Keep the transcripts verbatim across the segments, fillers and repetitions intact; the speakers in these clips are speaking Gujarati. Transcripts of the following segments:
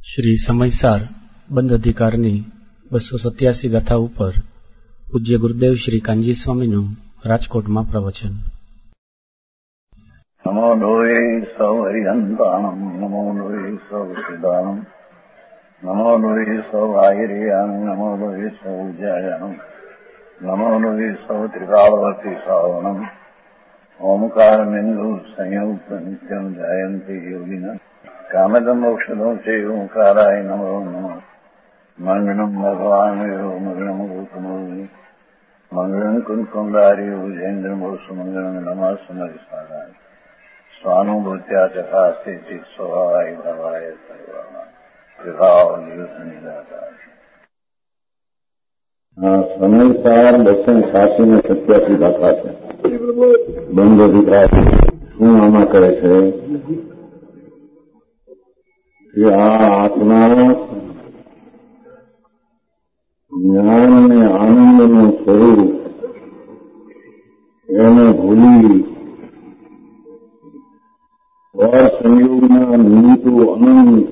શ્રી સમયસાર બંધ અધિકારની બસો સત્યાસી ગાથા ઉપર પૂજ્ય ગુરુદેવ શ્રી કાનજી સ્વામીનું રાજકોટમાં પ્રવચન. નમો લોહે સૌ હરિહંતાણમ, નમો લોહે સૌ સિદ્ધાણમ, નમો લોહે સૌ આયર્યાણ, નમો લોહે સૌ જયાણમ, નમો લોહે સૌ ત્રિકાળવતી શ્રાવણમ, ઓમકાર બિંદુ સંયુક્ત નિત્યમ જયંતી યોગિના કામદમ મોક્ષદો છે ઓંકારાય નમો નમઃ. મંગળમ ભગવાન મંગળમ ગૌતમો મંગળમ કુંકુંડારી ઉજેન્દ્રમો સુમંગળમ નમઃ સમરિસારાય સ્વાનુભૂત્યા ચકાસ્તે ચિત સ્વભાવાય ભવાય સર્વા વિભાવ નિદાતા. હા, સમયસાર બસો છ્યાસી ને સત્યાસી ગાથા છે. બંધ અધિકાર શું આમાં કહે છે કે આ આત્મા જ્ઞાન અને આનંદનું સ્વરૂપ એને ભૂલી પર સંયોગના નિમિત્તો અનંત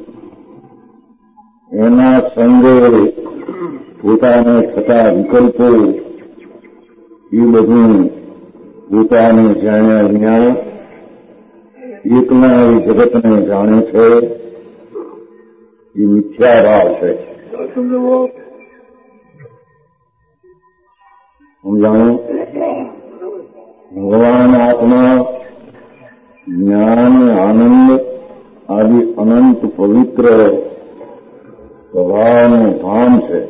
એના સંગે પોતાને થતા વિકલ્પો એ બધું પોતાને જાણ્યા વિના એકલા એ જગતને જાણે છે. એ મિથ્યા ભાવ છે. સમજાણું? ભગવાન આત્મા જ્ઞાન આનંદ આદિ અનંત પવિત્ર સ્વભાવનું ભાન છે.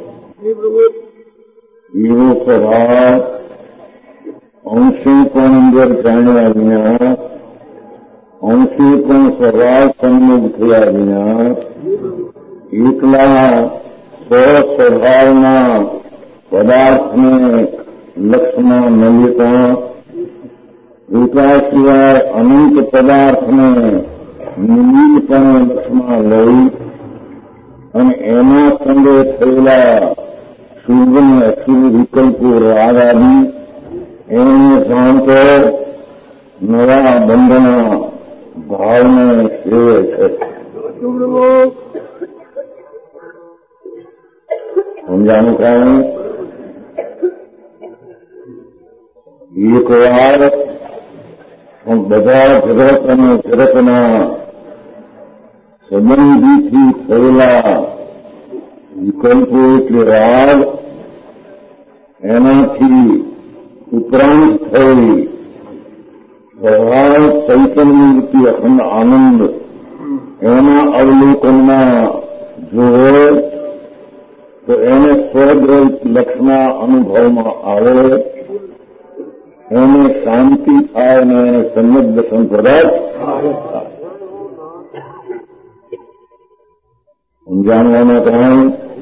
એવો સ્વભાવ અંશે પણ અંદર જાણ્યા વિના, અંશે પણ સ્વભાવ સન્મુખ થયા વિના એકલા સ્વસ્વભાવના પદાર્થને લક્ષમાં ન લેતા એકલા સિવાય અનંત પદાર્થને નિમિત્તપણે લક્ષમાં લઈ અને એના સંગે થયેલા શુભ અને અશુભ વિકલ્પો રાગાદી એને જાણતો નવા બંધના ભાવને સેવે છે. સમજાનું કારણ એક વાર બધા જગત અને જગતના સંબંધીથી થયેલા વિકલ્પો એટલે રાગ, એનાથી ઉપરાંત થઈ સ્વભાવ ચૈતન્યવૃત્તિ અખંડ આનંદ એના અવલોકનમાં જોવે તો એને સ્વદ્રહિત લક્ષના અનુભવમાં આવે, એને શાંતિ થાય અને એને સમ્યક દર્શન પ્રદાન થાય. સમજાણવાના કારણ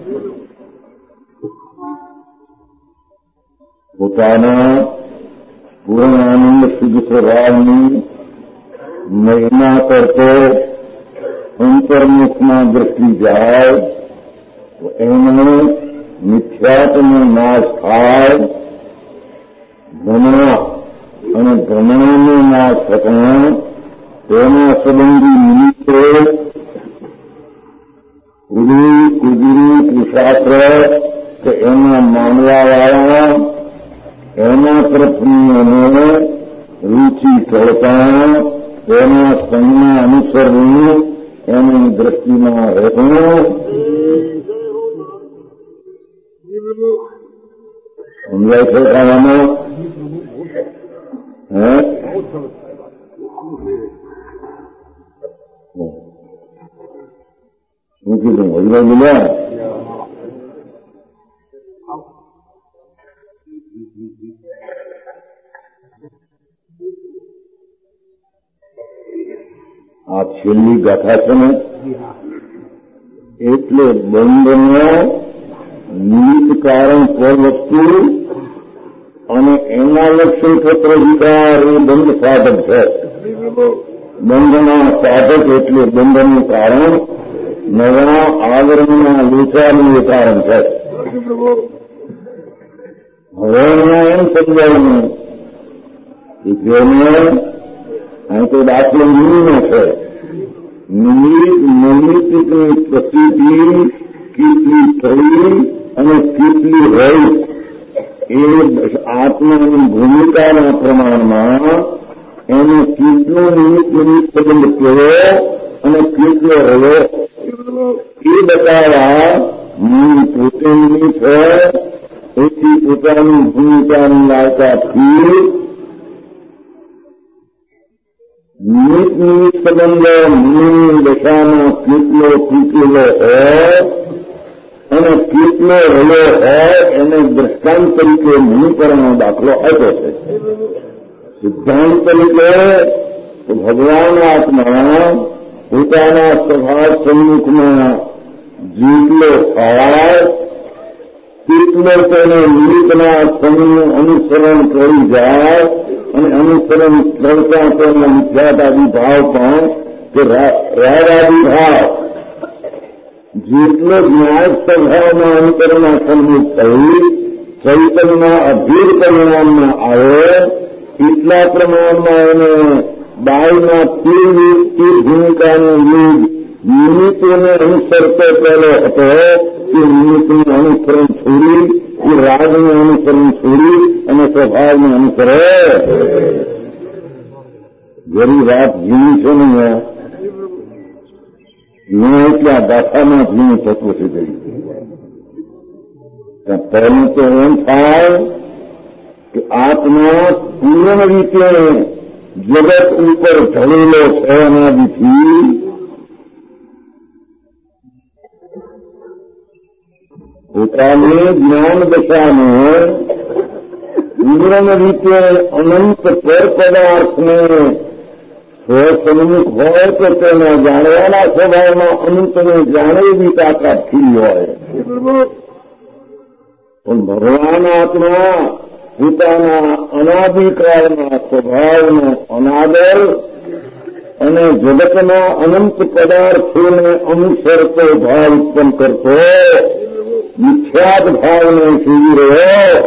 પોતાના પૂર્ણ આનંદ શુદ્ધ સ્વભાવની મહિમા કરતો અંતર્મુખમાં દ્રષ્ટિ જાય તો એને મિથ્યાત્વનો નાશ થાય. ભ્રમણા અને ભ્રમણાનો નાશ થતા તેના સંબંધી નિમિત્તો ઉદય કુદરી પુરુષાર્થ કે એના માનવાવાળા એના તરફની એને રૂચિ કરતા એના સંજ્ઞા અનુસરવું એની દ્રષ્ટિમાં રહેવું. સમજાય છે ખાવામાં? હે શું કીધું? હજરા બોલ્યા? આ છેલ્લી ગાથા છે ને એટલે બંધનો નિમિત્ત કારણ પર વસ્તુ અને એના લક્ષણ પત્ર વિકાર એ બંધ સાધક છે. બંધના સાધક એટલે બંધનું કારણ નવા આવરણના લોચાનું એ કારણ છે. હવે અહીંયા એમ સમજાયું કે જેને અહીં તો દાખલો નિર્ણય છે નિમિત્ત નૈમિત્તિકની પ્રતિતિ કેટલી થઈ અને કેટલી રહી એ આત્માની ભૂમિકાના પ્રમાણમાં એને કેટલો નિમિત્ત નિમિત્ત સંબંધ કર્યો અને કેટલો રહ્યો એ બતાવવા હું પોતે નિમિત્ત હોય એથી પોતાની ભૂમિકાની લાયકાથી નિમિત્ત નિમિત્ત સંબંધ મુનિની દશામાં કેટલો તૂટેલો હોય અને કેટલો રહ્યો હોય એને દ્રષ્ટાંત તરીકે મુનિપરાનો દાખલો આપ્યો છે. સિદ્ધાંત તરીકે ભગવાન આત્મા પોતાના સ્વભાવ સન્મુખમાં જેટલો હોય તેટલો તેને નિમિત્તના સમયનું અનુસરણ કરી જાય અને અનુસરણ કરતા તેના મિથ્યાદાદી ભાવ પણ કે રાગાદી ભાવ જેટલો ન્યાય સ્વભાવના અંતરના સન્મુખ થઈ ચૈતન્યના અભિર પરિણામમાં આવે એટલા પ્રમાણમાં એને બાળના તીર ભૂમિકાનું યુગ નિમિત્તોને અનુસરતો પહેલો હતો કે નિમિત્તનું અનુસરણ છોડી એ રાગનું અનુસરણ છોડી અને સ્વભાવનું અનુસરે. જરી વાત જીવી છે ને મેં એટલા દાખામાં જીવું તત્વ છે ગઈ. પહેલું તો એમ થાય કે આત્મા પૂર્ણ રીતે જગત ઉપર ઢળેલો છે અનાદિથી પોતાની જ્ઞાન દશાને પૂર્ણ રીતે અનંત પર પદાર્થને સ્વસન્મુખ હોય તો તેના જાણવાના સ્વભાવમાં અનંતને જાણે એવી તાકાત ખીલી હોય. પણ ભગવાન આત્મા પોતાના અનાદિકાળના સ્વભાવનો અનાદર અને જગતના અનંત પદાર્થોને અનુસરતો ભાવ ઉત્પન્ન કરતો મિથ્યાદ ભાવને સીવી રહ્યો.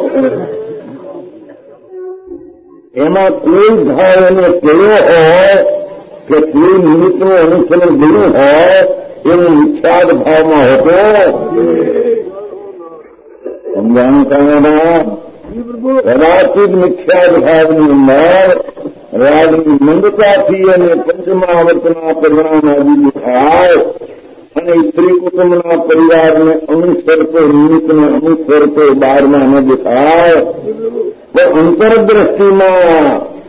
એમાં કોઈ ભાવ એને કેવો હોય કે કોઈ નિમિત્તનું અનુસરણ ગયું હોય એનું મિથ્યાદ ભાવમાં હતો. સમજાનું કારણમાં કદાચિત મિથ્યાદ ભાવની અંદર રાગની મંદતાથી અને પંચમાવર્તના પરિણામ આવી થાય અને સ્ત્રી કુટુંબના પરિવારને અનુસરતો નિમિત્તને અનુસરતો બહારમાં ન દેખાય તો અંતરદ્રષ્ટિમાં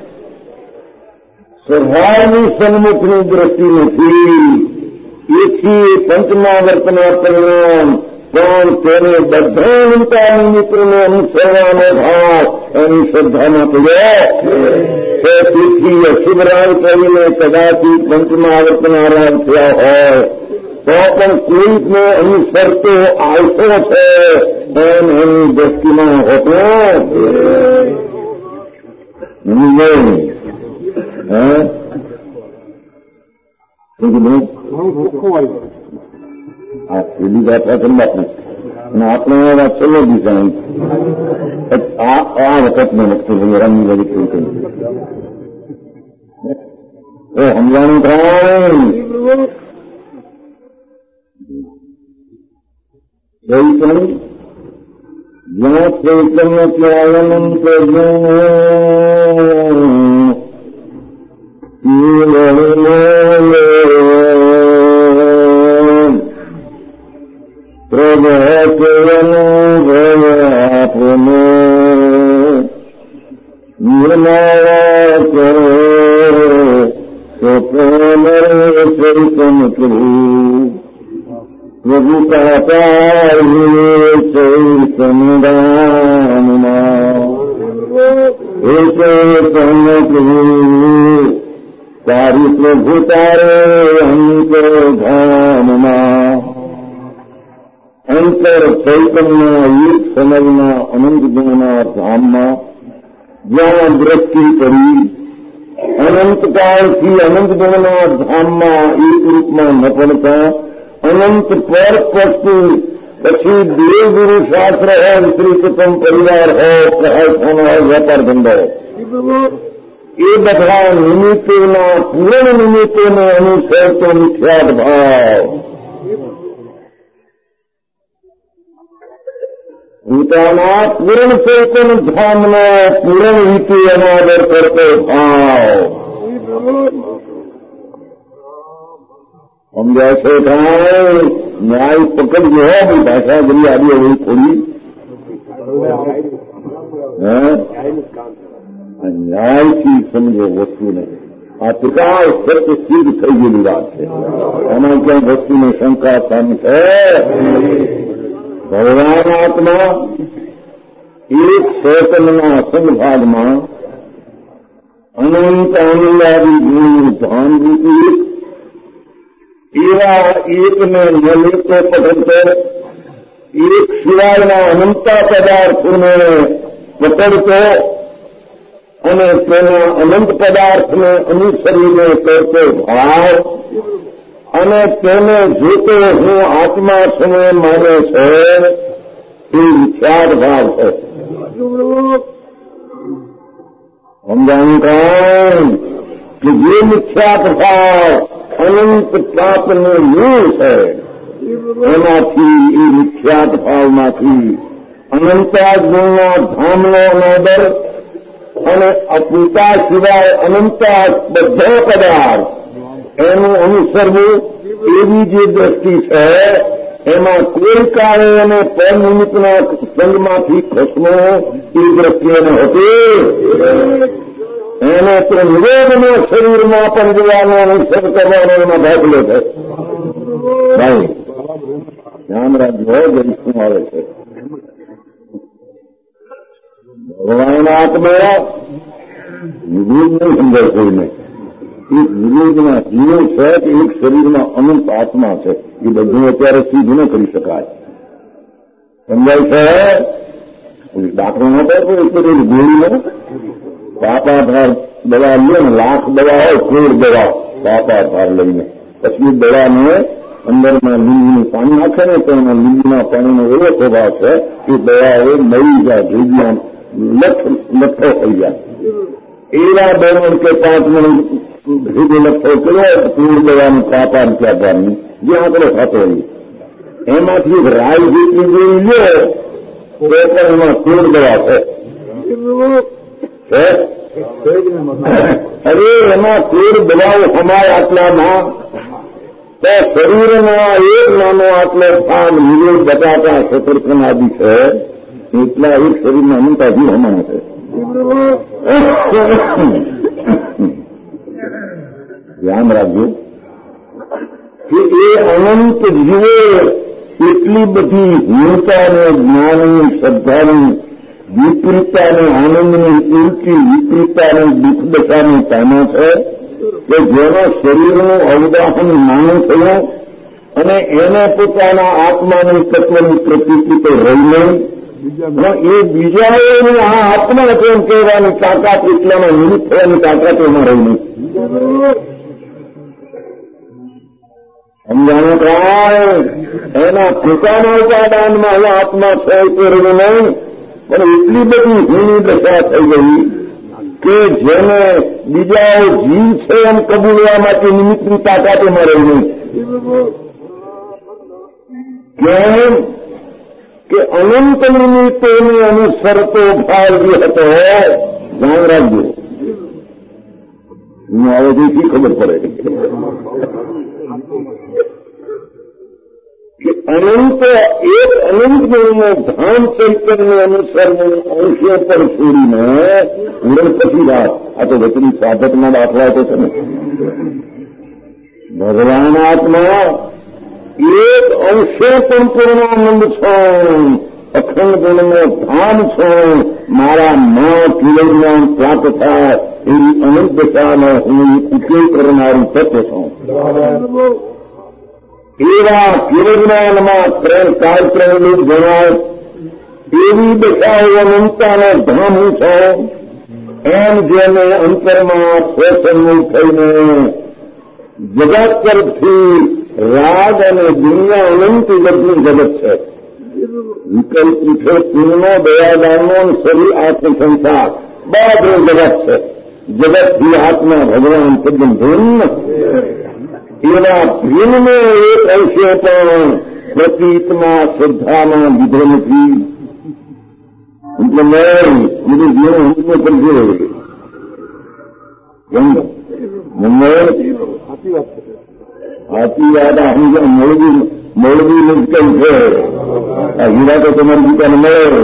સ્વભાવની સન્મુખની દ્રષ્ટિ નથી. એથી પંચમાવર્તના પરિણામ પણ તેને બધા ઉલટા નિમિત્તને અનુસરવાનો ભાવ એની શ્રદ્ધામાં પડ્યો. તેથી અશુભરાગ કરીને કદાચિત પંચમાવર્તના રાગ થયા હોય તો પણ કોઈકને અનુસરતો આવતો છે એમ એની દ્રષ્ટિમાં હોતો આ પેલી વાત સંભાળ અને આપણે વાત છેલ્લો દિશા આ વખતને લખતું રંગની બધી કેવું કહ્યું એ સમજાણું થાય. ચૈતન્ય જ્યાં ચૈતન્ય ત્યાં અનંત પ્રભનો નિર્માયા કરો ચૈતન્ય પ્રભુ પ્રભુ કાપાય ચૈતન્યદાનમાં હે ચૈતન્ય પ્રભુ તારી પ્રભુ તારે અંતરધામમાં અંતર ચૈતન્ય એક સમયના અનંત ગુણના ધામમાં જ્યાં દ્રષ્ટિ કરી અનંતકાળથી અનંત ગુણના ધામમાં એક રૂપમાં ન પડતા અનંત પર પક્ષી પછી દેવ ગુરુ શાસ્ત્ર હોય સ્ત્રી કુટુંબ પરિવાર હોય સહાય ખાનો હોય વેપાર ધંધો એ બધા નિમિત્તોના પૂર્ણ નિમિત્તોને અનુસરતો મિથ્યાત ભાવ પોતાના પૂર્ણ ચેતન ધામનો પૂર્ણ રીતે અનાદર કરતો ભાવ સમજાય છે કાંઈ ન્યાય પકડજો હો ભાષા બધી આવી એવી થોડી ન્યાયથી સમજો વસ્તુને આ પ્રકાશ સત્ય સિદ્ધ થઈ ગયેલી વાત છે એમાં ક્યાં વસ્તુને શંકા સામે છે ભગવાન આત્મા એક ચેતનના અસંભાગમાં અનંત આનંદાદી ગુણનું ભાન રૂપી એવા એકને ન લેતો પકડતો એક સિવાયના અનંતા પદાર્થોને પકડતો અને તેના અનંત પદાર્થને અનુસરીને કરતો ભાવ અને તેને જોતો હું આત્મા સમય માને છે એ વિખ્યાત ભાવ છે સમજાણું કાંઈ કે જે મિથ્યાત ભાવ અનંત પાપનું મૂળ છે એમાંથી એ મિથ્યાત ભાવમાંથી અનંતા ગુણના ધામનો અનાદર અને અપૂતા સિવાય અનંતા બધા પદાર્થ એનું અનુસરવું એવી જે દ્રષ્ટિ છે એમાં કોઈ કાળે અને પરનિમિત્તના સંગમાંથી ખસવું એ દ્રષ્ટિ એને હતી એને તો નિરોધનો શરીરમાં પણ જોવાનો અનુસર કરવાનો એમાં દાખલો છે ભાઈ ધ્યાન રાખજો જઈ શું આવે છે ભગવાન આત્મા નિરોધ નહીં સમજાય કોઈને એક નિરોધના જીવો છે કે એક શરીરમાં અનંત આત્મા છે એ બધું અત્યારે સીધું ન કરી શકાય સમજાય છે દાખલો ન થાય તો એટલે ગોળીનો બાપા ભાર દવા લે ને લાખ દવા હોય કોર દવા બાપા ભાર લઈને પછી દવાને અંદરમાં લીંબુનું પાણી નાખે ને તો એના લીંબુના પાણીનો એવો સ્વભાવ છે કે દવાઓ મળી જાય ભેગી લખ લખો થઈ જાય એવા દોરણ કે પાંચ મિનિટ ભેગો લખો કર્યો પૂર દવાનું કાપા રૂપિયા ભારની જે આંકડો થતો હોય એમાંથી રાય જેટલી જોઈ લ્યો તો પણ એમાં પૂર દવા છે અરે એમાં પૂર દવાઓ અમારા આટલામાં તો શરીરના એક નાનો આટલો ભાગ નિરોધ બટાટા શત્રુઘ્ન આદિ છે એટલા એક શરીરના અનંતા જીવ હમણાં છે ધ્યાન રાખજો કે એ અનંત જીવો એટલી બધી હીનતાને જ્ઞાનની શ્રદ્ધાની વિપરીતતાને આનંદની ઉલટી વિપરીતતાને દુઃખ દશાની પામે છે કે જેના શરીરનું અવદાહન નાનું થયું અને એને પોતાના આત્માની તત્વની પ્રતીતિ તો રહી નહીં એ બીજાઓને આ આત્મા કેમ કહેવાની તાકાત એટલામાં નિમિત્ત થવાની તાકાત એમાં રહી નહીં સમજાણું કાંઈ એના પોતાના ઉપાદાનમાં આત્મા છે તો રહ્યું નહીં પણ એટલી બધી હીની દશા થઈ ગઈ કે જેને બીજાઓ જીવ છે એમ કબૂલવા માટે નિમિત્તની તાકાત એમાં રહી નહીં કેમ કે અનંત નિમિત્તોને અનુસરતો ભાવ જે હતો ધ્યાન રાખજો હું આવે તેથી ખબર પડે કે અનંત એક અનંત ગુણનો ધામ ચૈતન્ય અનુસરવું અંશે પર છોડીને ઉડન પછી વાત આ તો વચની સાધકના દાખલા તો છે ને ભગવાન આત્મા એક અંશે પણ પૂર્ણાનંદ છો અખંડ ગુણનો ધામ છો મારા માં કિલોજ્ઞાન પ્રાપ્ત થાય એવી અનંત દશાનો હું ઉકેલ કરનારું તત્વ છું એવા કિલોજ્ઞાનમાં ત્રણ કાળ ત્રણ લોક જણાય એવી દશાઓ અનંતાનો ધામ હું છું એમ જેને અંતરમાં સ્વસન્મુખ થઈને જગત તરફથી રાગ અને દુનિયા અનંત બધું જગત છે વિકલ્પ પીઠે પૂર્ણો દયાદાનનો શરીર આત્મસંસાર બધું જગત છે જગતથી આત્મા ભગવાન તદ્દન ભિન્ન. એવા ભિન્નને એક અંશે પણ પ્રતીતમાં શ્રદ્ધામાં લીધો નથી. એટલે મેં બધું જીવન સમજવું પડશે. સાચી વાત આ મોડવી મોડવી મુશ્કેલ છે. આ હીરા તો તમારી દુકાને મળે.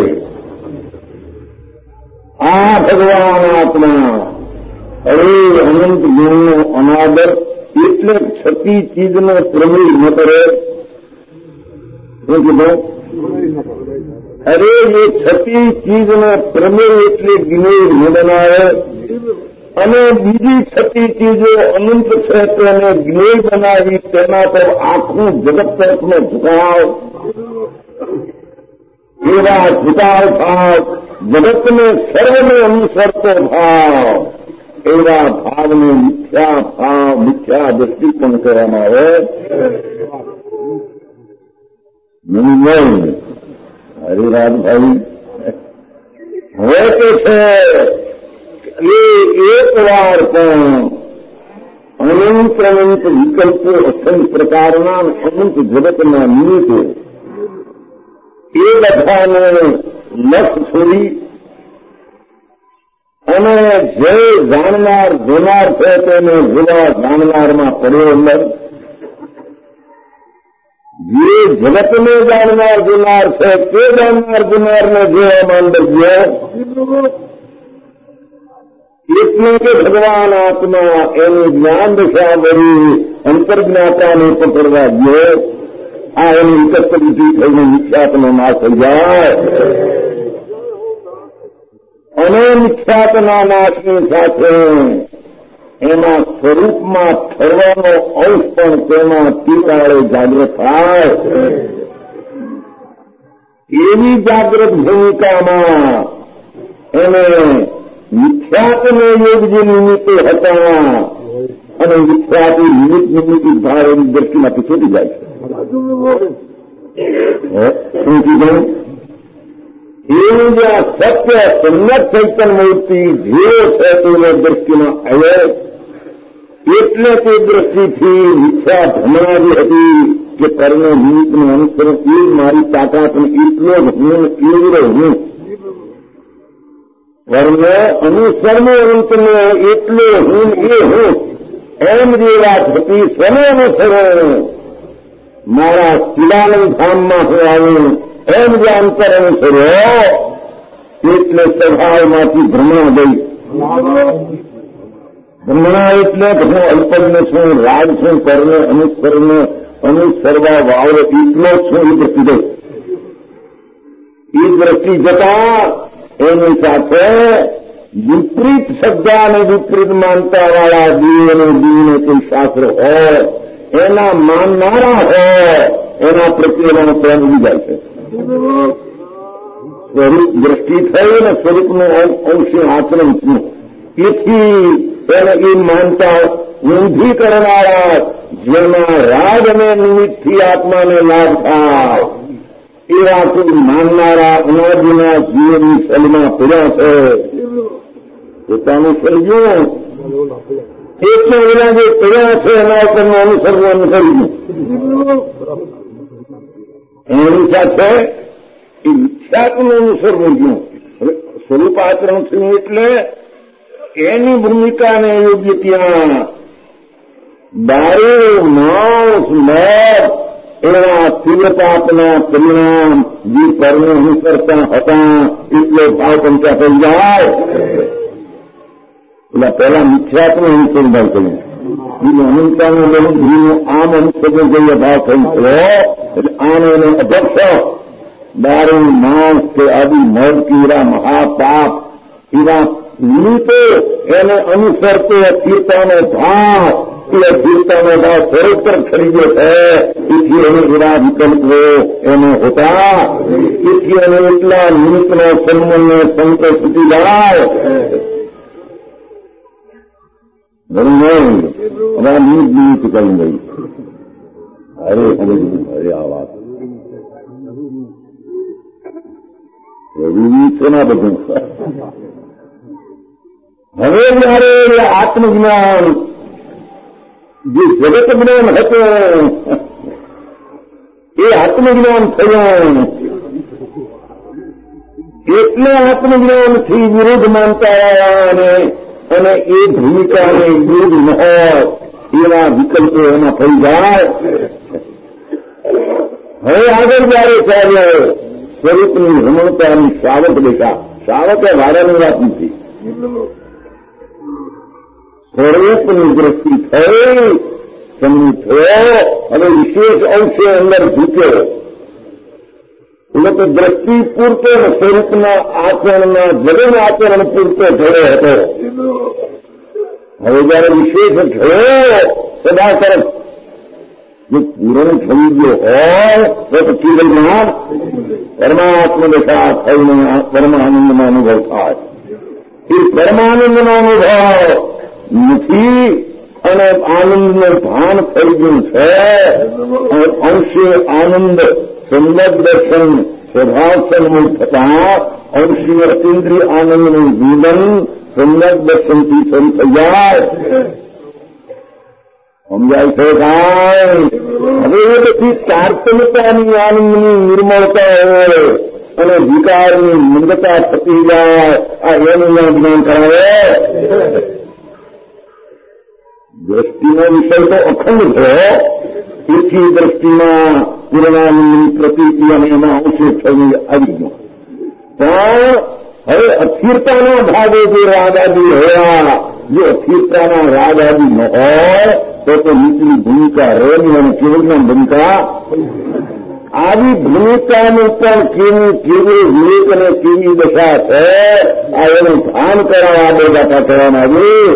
આ ભગવાન આત્મા હવે અનંત ગુણનો અનાદર એટલે છતી ચીજનો પ્રમેય ન કરે. શું કીધું? અરે એ છતી ચીજનો પ્રમેય એટલે જ્ઞેય ન બનાવે અને બીજી છતી ચીજો અનંત છે તેને જ્ઞેય બનાવી તેના પર આખું જગત તરફનો ઝુકાવ. એવા ઝુકાવ ભાવ જગતને સર્વને અનુસરતો ભાવ એવા ભાવને મિથ્યા ભાવ મિથ્યા દ્રષ્ટિકોણ કહેવામાં આવે. હરિરાજભાઈ હવે તો છે એ એક વાર પણ અનંત અનંત વિકલ્પો અસંખ્ય પ્રકારના અનંત જગતના નિમિત્તો એ બધાને લક્ષ છોડી અને જે જાણનાર જોનાર છે તેને જોવા જાણનારમાં પડ્યો અંદર. જે જગતને જાણનાર જોનાર છે તે જાણનાર જોનારને જોવામાં અંદર ગયો. એટલે કે ભગવાન આત્મા એની જ્ઞાન દશા ભરી અંતર્જ્ઞાતાને પકડવા ગયો. આ એની વિકલ્પથી થઈને મિથ્યાત્મનો નાશ થઈ જાય અને મિથ્યાત્મના નાશની સાથે એના સ્વરૂપમાં ઠરવાનો અંશ પણ તેમાં તીકાળે જાગૃત થાય. એવી જાગૃત ભૂમિકામાં એને મિથ્યાત્મ યોગ જે નિમિત્તો હતા અને મિથ્યાથી નિમિત્ત નિમિત્તિક ભાવ એની દ્રષ્ટિમાંથી છૂટી જાય છે. શું કીધું? એવું જે આ સત્ય સમ્યક ચૈતન્ય મૂર્તિ જે છે તેને દ્રષ્ટિમાં આવે એટલે તે દ્રષ્ટિથી મિથ્યા ભ્રમણાવી હતી કે કર્મ નિમિત્તનું અનુસરણ એ જ મારી તાકાત એટલો જ હું એવડો હું કર્મ અનુસરણ અંતનો એટલો હું એ હું એમ જે વાત હતી સ્વને અનુસરણ મારા શિલાનંદ ધામમાં હું આવું એમ જે અંતર અનુસર્યો એટલે સ્વભાવમાંથી ભ્રમણા ગઈ. ભ્રમણા એટલે હું અલ્પજ્ઞ છું, રાગ છું, કર્મ અનુસરણ અનુસરવા વાવડો એટલો જ છું એ દ્રષ્ટિ ગઈ. એ દ્રષ્ટિ જતા એની સાથે વિપરીત શબ્દ અને વિપરીત માનતા વાળા દીવ અને દીવને કોઈ શાસ્ત્ર હોય એના માનનારા હોય એના પ્રત્યેનો પ્રેમ ઉડી જાય છે. સ્વરૂપ દ્રષ્ટિ થઈ ને સ્વરૂપનું અંશે આચરણ થયું એથી એને એ માનતા ઊંધી કરનારા જેના રાગ અને નિમિત્તથી આત્માને લાભ થાય એવા કોઈ માનનારા અનાદિના જીવની સલમાં પડ્યા છે. પોતાનું સર્જ્યું એટલે એના જે પડ્યા છે એના ઉપરનું અનુસરવું અનુસર્યું એની સાથે એ મિથ્યાત્મનું અનુસરવું ગયું. સ્વરૂપ આચરણ થયું એટલે એની ભૂમિકાને યોગ્ય ત્યાં દારૂ માંસ મદ એવા તીવ્રતાપના પરિણામ જે કર્મ અનુસરતા હતા એટલો ભાવ પંચા થઈ જાય. એટલે પહેલા મિથ્યાત્મ અનુસરણ ભાવ કર્યું બીજું અનંતાનું બહુ ધીનું આમ અનુસરણ જઈએ ભાવ થયું છે. એટલે આને એનો અધક્ષ દારૂ માંસ કે આદિ મદ કે એવા મહાપાપ એવા નિમિત્તો એને અનુસરતો કીર્તાનો ભાવ એ કીર્તાનો ભાવ સરોવર ખરી ગયો છે. એથી એને એવા વિકલ્પો એને હોતા એથી એને એટલા નિમિત્તનો સન્માનને સંતો છૂટી જાય. હમણાં નિમિત્ત નિમિત્ત કરી ગઈ. અરે અરે આ વાત વિવિધ છે ના બધું હવે જયારે આત્મજ્ઞાન જે જગત જ્ઞાન હતું એ આત્મજ્ઞાન થયું, એટલે આત્મજ્ઞાનથી વિરોધ માનતા આવ્યા અને એ ભૂમિકાને વિરુદ્ધ ન એવા વિકલ્પો એમાં થઈ જાય. હવે આગળ જયારે ચાલ્યો સ્વરૂપની રમણતાની શાવક દેખા, શાવક એ વાડાની વાત નથી, સ્વરૂપની દ્રષ્ટિ થઈ, સન્મુખ થયો, હવે વિશેષ અંશે અંદર ઝૂક્યો. એટલે તો દ્રષ્ટિ પૂરતો સ્વરૂપના આચરણના જગન આચરણ પૂરતો થયો હતો. હવે જયારે વિશેષ થયો સદા તરફ જો પૂરણ થઈ ગયો હોય તો કેવલમાં પરમાત્મા દશા થઈને પરમાનંદનો અનુભવ થાય. એ પરમાનંદનો અનુભવ નથી અને આનંદનું ભાન થઈ ગયું છે. અને અંશે આનંદ સંદર્ભ દર્શન સ્વભાવ સન્મુખ થતા અંશીય અતિન્દ્રિય આનંદનું જીવન સંદર્ભ દર્શનથી શરૂ થઈ જાય. સમજાય છે કાંઈ? હવે એ બધી તારતમ્યતાની આનંદની નિર્મળતા હોય અને વિકારની મંદતા થતી જાય, આ એનું જ્ઞાન કરાવે. દ્રષ્ટિનો વિષય તો અખંડ છે, એથી દ્રષ્ટિમાં પૂર્ણાનંદની પ્રતીતિ અને એના અંશે થઈને આવી ગયો. પણ હવે અસ્થિરતાના ભાગે જે રાગાદી રહ્યા, જો અસ્થિરતાના રાગાદી ન હોય તો તો નીચલી ભૂમિકા રહેની અને કેવળના ભૂમિકા. આવી ભૂમિકાનું પણ કેવું કેવું વિવેક અને કેવી દશા છે, આ એનું ભાન કરાવવા બે દાખલા કરવામાં આવી.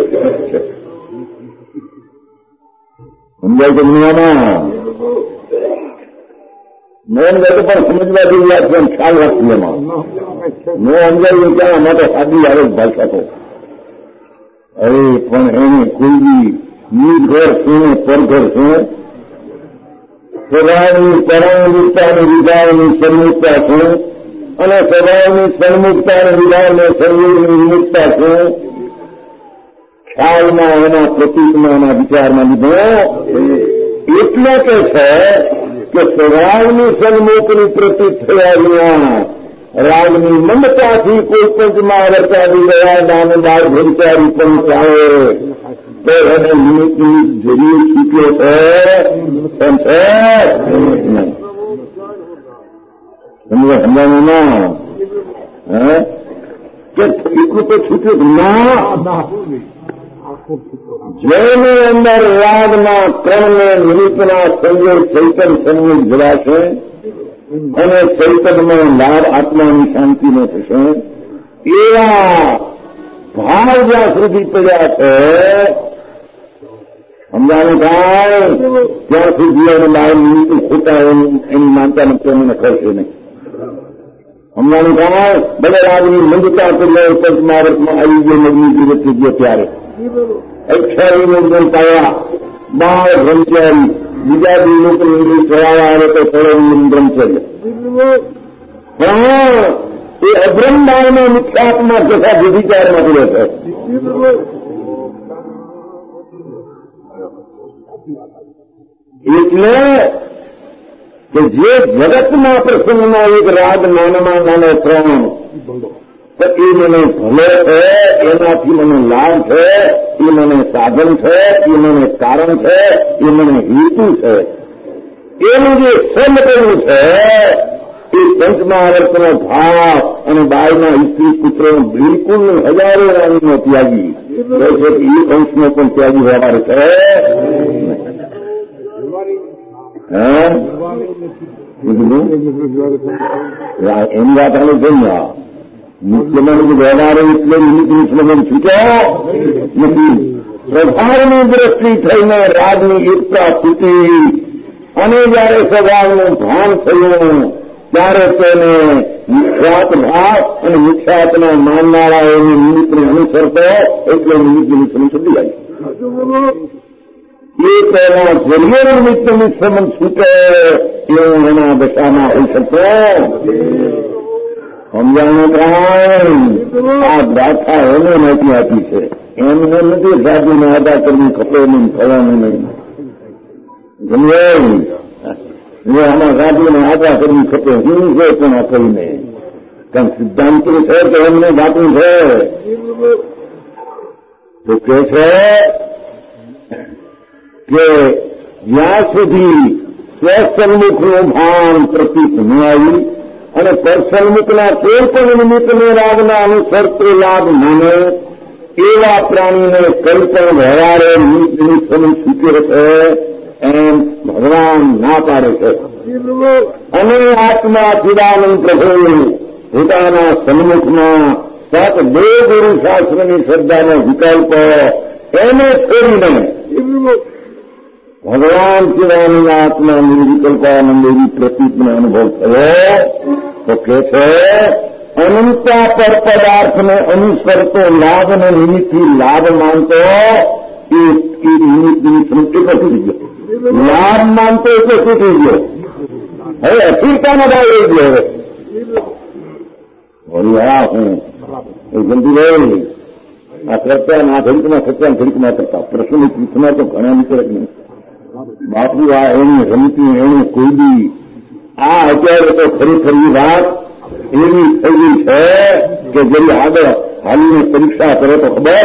સમજાય છે દુનિયામાં નોન ગયો પણ સમજવા જેવી વાત છે, ખ્યાલ રાખી એમાં નો સમજાયું ત્યાં આમાં તો સાદી આવે ભાષા તો. અરે પણ એને કોઈ બી નીર ઘર શું પરઘર શું સ્વભાવની પરાંગિકતાની વિધાનની સન્મુખતા શું અને સ્વભાવની સન્મુખતાની વિધાનને સંયોગની વિમુખતા શું, ખ્યાલમાં એના પ્રતીકમાં એના વિચારમાં લીધો. એટલે કે છે કે સ્વભાવની સન્મુખની પ્રતીક થયા વિના રાગની મંદતાથી કોઈ પંચમાં વર્તાવી ગયા દાન બાર ભરચારી પણ ચાલે તો એને નિમિત્ત નિમિત્ત જરીએ છૂટ્યો છે એમ છે. સમજાયું ના કે એટલું તો છૂટ્યું ના. જેની અંદર રાગના ક્રમને નિમિત્તના સંયોગ ચૈતન સન્મુખ જવાશે અને ચૈતનમાં લાભ આત્માની શાંતિનો થશે, એવા ભાવ જ્યાં સુધી પડ્યા છે સમજાનું થાય ત્યાં સુધી અને બહાર નિમિત્ત ખોટા એની માનતા નથી, એમને કરશે નહીં. સમજાનું થાય ભલે રાગની મંદતા એટલે પંચમહારતમાં આવી ગયો મગની જીવત થઈ ગયો ત્યારે અક્ષારી મુદ્દલ પાયા બાળ બ્રહ્મચારી બીજા બી લોકો ઇંગ્લિશ ભરાવા આવે તો સળવની બ્રહ્મચર્ય. પણ એ અબ્રહ્મભાવના મિથ્યાત્મા જથા વ્યભિચારમાં પડ્યો છે. એટલે કે જે જગતના પ્રસંગમાં એક રાગ નાનામાં નાનો ક્રમ તો એ મને ભલે છે, એનાથી મને લાભ છે, એ મને સાધન છે, એ મને કારણ છે, એ મને હેતુ છે, એનું જે સમ કરવું છે એ પંચમહારતનો ભાવ અને બાળના સ્ત્રી પુત્રો બિલકુલ હજારો રાણીનો ત્યાગી છે કે એ અંશનો પણ ત્યાગી વ્યવહાર છે. એની વાત આપણે જોઈએ મુખ્યમંત્રી વ્યવહારો એટલે નિમિત્ત નિષ્ઠ છૂટ્યો નથી. સ્વભાવની દ્રષ્ટિ થઈને રાગની એકતા તૂટી અને જયારે સ્વભાવનું ભાન થયું ત્યારે તેને મિથ્યાત ભાવ અને મિથ્યાતના માનનારાઓની નિમિત્તને અનુસરતો એટલે નિમિત્ત નિમિત્તની છૂટી આવી. એ તેના જરીય નિમિત્ત નિષ્ઠ છૂટે એવું એના દશામાં હોઈ શકતો. સમજાણું કાંઈ આ ગાથા એને નથી આપી છે, એમને નથી સાધુને આદા કરવી ખપે નહીં, થવાનું નહીં. સમજાય ને આમાં સાધુને આદા કરવી ખપે હું છે પણ આ કહીને, કારણ સિદ્ધાંતિ છે તો એમને ગાતું છે. તો કે છે કે જ્યાં સુધી સ્વસન્મુખનું ભાન પ્રતીત ન આવી અને પરસન્મુખના કોઈ પણ નિમિત્તને રાગના અનુસરતો લાભ માને એવા પ્રાણીને કઈ પણ વ્યવહારે નિમિત્તનું સ્વીકાર છે એમ ભગવાન ના પાડે છે. અને આત્મા ચિદાનંદ પ્રભુ પોતાના સન્મુખમાં સાત બે ગુરુ શાસ્ત્રની શ્રદ્ધાનો વિકલ્પ એને છોડીને ભગવાન ચિદાનંદ આત્મા નિર્વિકલ્પાનંદ એવી પ્રતીતનો અનુભવ થયો. તો કે છે અનંતા પર પદાર્થને અનુસરતો લાભને નિમિત્તથી લાભ માનતો એ નિમિત્તની તૃપ્તિ પર થઈ ગયો. લાભ માનતો એટલે શું થઈ ગયો? હવે અસ્થિરતાનો ભાવ એ ગયો. હવે વળી આ હું એ ગંદી રહે આ કરતા આ ઘડીકમાં સત્યા ઘડીકમાં કરતા પ્રશ્નની પૂછના તો ઘણા નીકળે નહીં. બાપુ આ એની રમતી એનું કોઈ બી આ અત્યારે તો ખરેખર એ વાત એવી થઈ ગઈ છે કે જરી આગળ હાલીને પરીક્ષા કરે તો ખબર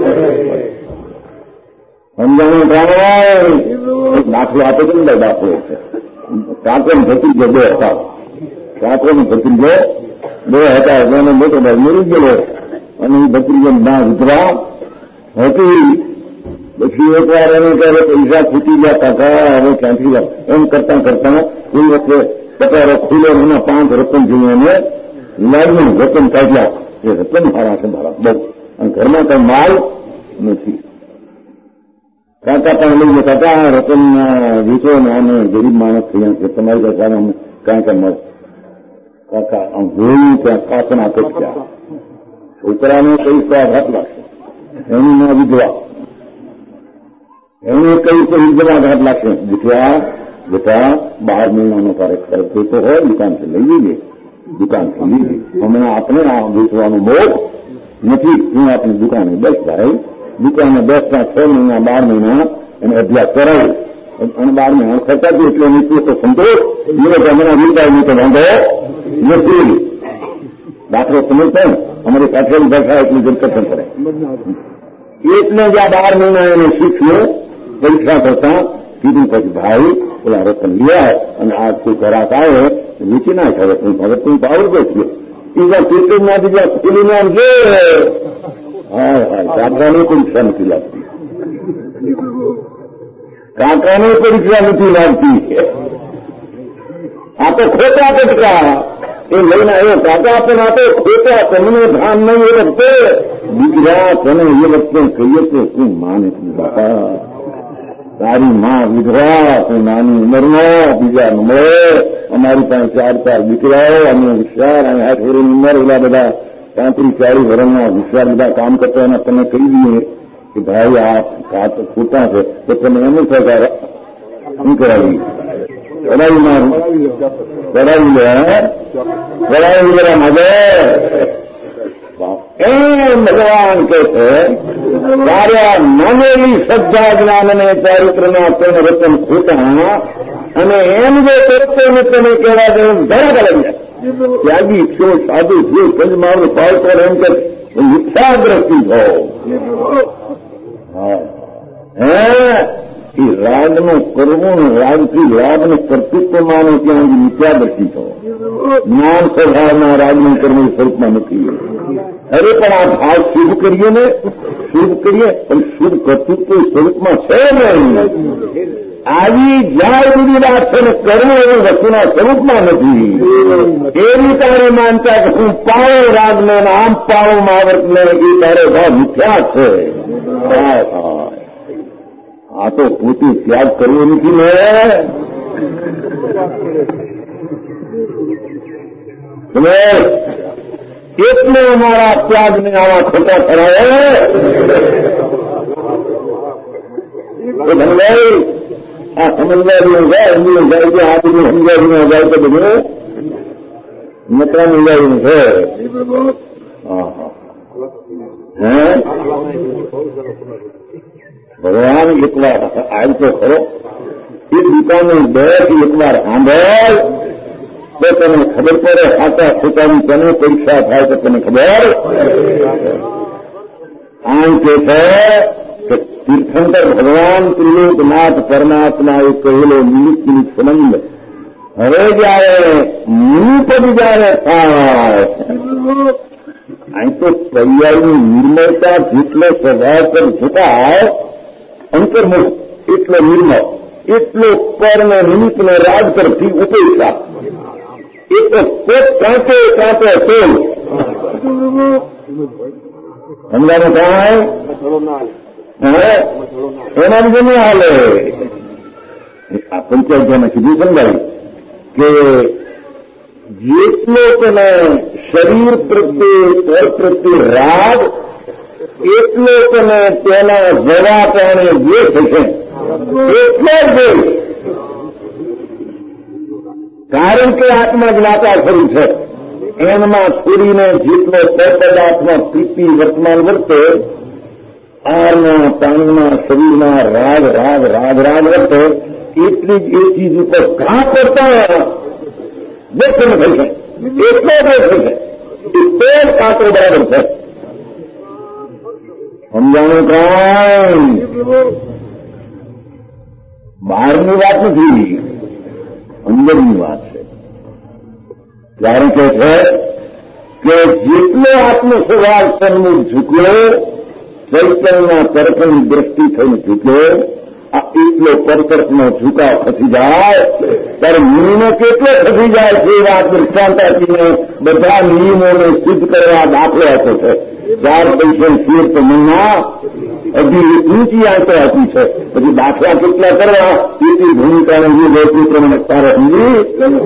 સમજાણું કારણે દાખલો આપે છે ને દાખલો છે. કાંકો ને ભત્રીજો બે હતા, કાંકો ને ભત્રીજો બે હતા, એને મોટો ભાઈ મરી ગયેલો અને એ ભત્રીજો ના વિધવા હતી. પછી એક વાર એને ત્યારે પૈસા ખૂટી ગયા કાકા હવે ક્યાંથી ગયા એમ કરતા કરતા કોઈ વખતે પચારો ખુલ્લો એના પાંચ રતન જોયું એને લાડનું રતન કાઢ્યા. એ રતન મારા છે મારા બહુ, અને ઘરમાં કઈ માલ નથી. કાકા પણ લઈ ગયા કાકા રતન વેચો ને આને ગરીબ માણસ થયા છે તમારી પાસે અમને કાંઈ કાંઈ મળે. કાકા આમ જોયું ત્યાં કાચના પચ્યા છોકરાને કઈ તો આઘાત લાગશે, એની ના વિધવા એને કઈ તો વિધવા આઘાત લાગશે. દીકરા બેટા બાર મહિનાનો તારે ખર્ચ થતો હોય દુકાનથી લઈ લઈએ, દુકાનથી લઈએ. હમણાં આપણે આ વેચવાનો મોહ નથી. હું આપણી દુકાને બસ ભાઈ દુકાને દસના છ મહિના બાર મહિના એને અભ્યાસ કરાવું અને બાર મહિના ખર્ચાતું એટલે નીચે તો સંતોષ એ હમણાં વિરદાય નહીં તો વાંધો નથી. દાખલો સમજ થાય ને અમારી કાઠિયાની ભાષા એટલી જનકથન કરે એટલે જ આ બાર મહિના એને શીખ્યો. પરીક્ષા કરતા કીધું પછી ભાઈ પેલા રતન લ્યા અને આ કોઈ ઘરાક આવે વેચી ના થાય હવે તું પાવર ગયો થયો બીજા ક્રિકેટના બીજા ખુલીને આમ જે હા હા કાકાની પરીક્ષા નથી લાગતી, કાકાની પરીક્ષા નથી લાગતી. આ તો ખોટા ટટકા એ લઈને આવ્યો કાકા પણ આ તો ખોટા તમને ભાન નહીં એ વખતે દીકરા તને એ વખતે કહીએ તો શું માને બાપા તારી માં વિધવા તું નાની ઉંમરનો બીજા નંબરે અમારી પાસે ચાર ચાર દીકરાઓ અમે વિશ્વાસ અને આઠ વર્ષની ઉંમર એલા બધા પાંત્રીસ ચાલીસ વર્ષના વિશ્વાસ બધા કામ કરતા એના તમે કહી દઈએ કે ભાઈ આ કા તો ખોટા છે તો તમે એમ સરકાર શું કરાવી કરાવી મારું કરાવી લે કરાવી જરા મજા એમ ભગવાન કે છે ત્યારે આ માનેલી શ્રદ્ધા જ્ઞાન અને ચારિત્રના તેને રતન ખોટા અને એમ જે તત્વને તમે કહેવા દે ધરા કરી ત્યાગી છો સાધુ છો પંચમાવનું પાવતર એમ કે મિથ્યાદ્રષ્ટિ છો. હે એ રાગનું કરવું રાગથી લાભનું કર્તૃત્વ માનો ત્યાં મિથ્યાદ્રષ્ટિ છો. જ્ઞાન સ્વભાવના રાજનું કર્મ સ્વરૂપમાં નથી. અરે પણ આ ભાવ શુભ કરીએ ને શુભ કરીએ પણ શુભ કર્તૃત્વ સ્વરૂપમાં છે નહીં. આવી જ્યાં સુધી વાત છે ને કરવું એવું વસ્તુના સ્વરૂપમાં નથી. એવી તારે માનતા કે હું પાઉં રાગને આમ પાઉં માવર્તને એ તારે ભાવ મિથ્યા છે. આ તો પોતે ત્યાગ કરવો નથી ને એટલે અમારા ત્યાગને આવા ખોટા કરાવે. ધનભાઈ આ સમજદારી જાય એમની જાય કે આ બધું સમજાવીને જાય તો બધું નકરા મિલાવ્યું છે. હા હા હે ભગવાન એકવાર આજ તો ખરો એ દુકાને બેઠ એકવાર સાંભળ તો તને ખબર પડે સાચા ખોટાની તને પરીક્ષા થાય તો તને ખબર આમ કે છે કે તીર્થંકર ભગવાન ત્રિલોકનાથ પરમાત્મા એ કહેલો નિમિત્ત નિમિત્ત સંબંધ હવે જયારે મુનિપદ જયારે થાય અહીં તો પર્યાયની નિર્મળતા જેટલો સ્વભાવ પર ઝુકાય અંતર્મુખ એટલો નિર્મળ એટલો પરને નિમિત્તને રાજ પરથી ઉપેક્ષા એ તો પોત કાંટે કાંટે તોલ સમજાનું કાંઈ એના લીધે નહીં હાલે. આ પંચાયતોને કીધું સમજાયું કે જેટલો તને શરીર પ્રત્યે તર પ્રત્યે રાગ એટલો તને તેના જવાપાને જે થશે એટલો જ કારણ કે આત્મા જ્ઞાતા ખરું છે એમાં છોડીને જેટલો પદાર્થમાં પ્રીતિ વર્તમાન વર્તે આરના પાણીના શરીરના રાગ રાગ રાગ રાગ વર્તે એટલી જ એ ચીજ ઉપર ઘા કરતા વ્યક્ત થઈ છે એટલો જ થશે એ તો કાંટો બરાબર છે. સમજાણું કાંઈ બહારની વાત નથી અંદરની વાત છે. ત્યારે કે છે કે જેટલો આત્મ સ્વભાવ સન્મુખ ઝૂક્યો ચૈતન્યના તર્કની દ્રષ્ટિ થઈને ઝૂક્યો આ એટલો પરતર્કનો ઝુકાવ ખસી જાય ત્યારે મુનિને કેટલો ખસી જાય છે એ વાત દૃષ્ટાંત આપીને બધા નિયમોને સિદ્ધ કરવા દાખલો આપ્યો છે. ચાર પૈસે શેર તો મહિના હજી ઊંચી આંકો આપી છે. પછી દાખલા કેટલા કરવા એટલી ભૂમિકાને જે લોકો પ્રમાણે તારે સમજી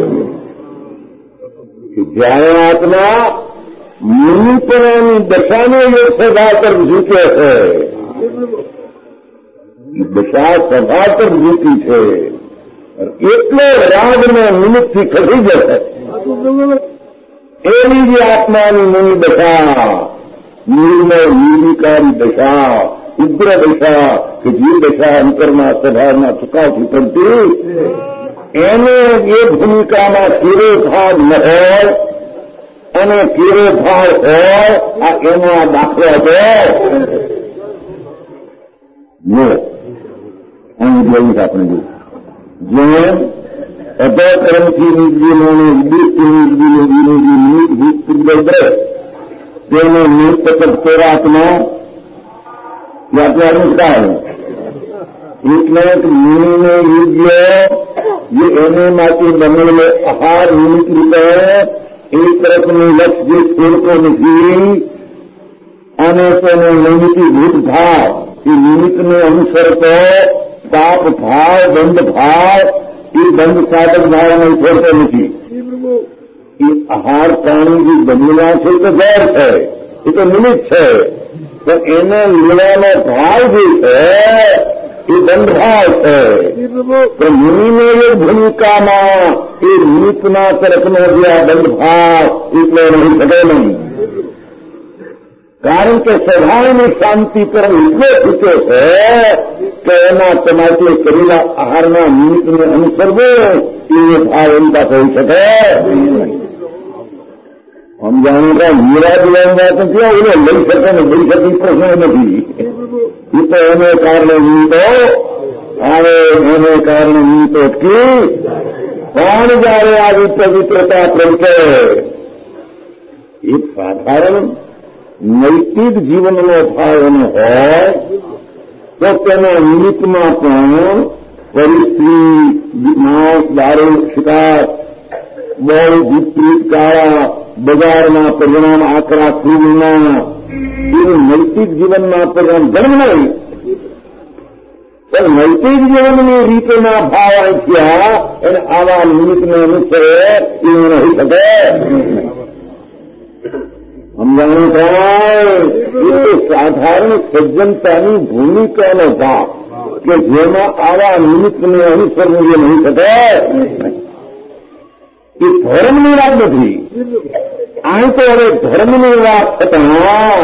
જયારે આત્મા મુનિપણાની દશાને યોગ સભા પર ઝૂક્યો છે દશા સભા પર ઝૂકી છે એટલો રાગને નિમિત્તથી ખસી જશે એવી જે આત્માની મુનિ દશા નિર્મળ નિર્વિકારી દશા ઉગ્ર દશા કે જે દશા અંતરના સ્વભાવના ચુકાવથી પડતી એને એ ભૂમિકામાં કેરો ભાગ ન હોય અને કેરો ભાવ હોય આ એનો આ દાખલો હતો. જો અહીં જોયું આપણે જોયું જેમ અધકર્મથી નિર્દિનોને ઉદ્દેશથી નિર્દિનો વિરોધી નિમિત્ત ભૂત તેને નિર્પતક તોરાત્મા યાત્રાનું કારણ એટલે મુનિને યોગ્ય જે એને માટે બનેલો આહાર નિમિત્ત રૂપે એક તરફનું લક્ષ્ય જે છોડતો નથી અને તેનો નિમિત્તીભૂત ભાવ એ નિમિત્તને અનુસરતો પાપ ભાવ બંધ ભાવ એ બંધ સાધક ભાવને છોડતો નથી. એ આહાર પાણી જે બનેલા છે તો ઝેર છે એ તો નિમિત્ત છે પણ એને લેવાનો ભાવ જે છે એ બંધ ભાવ છે. પણ મુનિને એ ભૂમિકામાં એ નિમિત્તના તરફનો જે આ બંધ ભાવ એટલે નહીં શકે નહીં કારણ કે સ્વભાવની શાંતિ પર એટલો છૂટ્યો છે કે એના તમારે કરેલા આહારના નિમિત્તને અનુસરવો એ ભાવ એમ પાસે હોઈ શકે. સમજાણું કે મીરા દિવાની વાત નથી ઓલો લઈ શકે ને લઈ શકે પ્રશ્ન નથી એ તો એને કારણે નીતો આવે એને કારણે નીતો અટકી પણ જયારે આવી પવિત્રતા પ્રગટે એક સાધારણ નૈતિક જીવનનો ભાવ એને હોય તો તેના નિમિત્તમાં પણ પરિસ્થિતિ માંસ દારૂ શિકાર બહુ વિપરીત કાળા બજારના પરિણામ આકરા ક્રૂરના એવું નૈતિક જીવનમાં પરિણામ જન્મ નહીં પણ નૈતિક જીવનની રીતના ભાવ થયા અને આવા નિમિત્તને અનુસરે એવું નહીં શકે. સમજાણું થાય એ તો સાધારણ સજ્જનતાની ભૂમિકાનો ભાવ કે જેમાં આવા નિમિત્તને અનુસરવું એ નહીં શકે. એ ધર્મની વાત નથી. આ તો હવે ધર્મની વાત થતા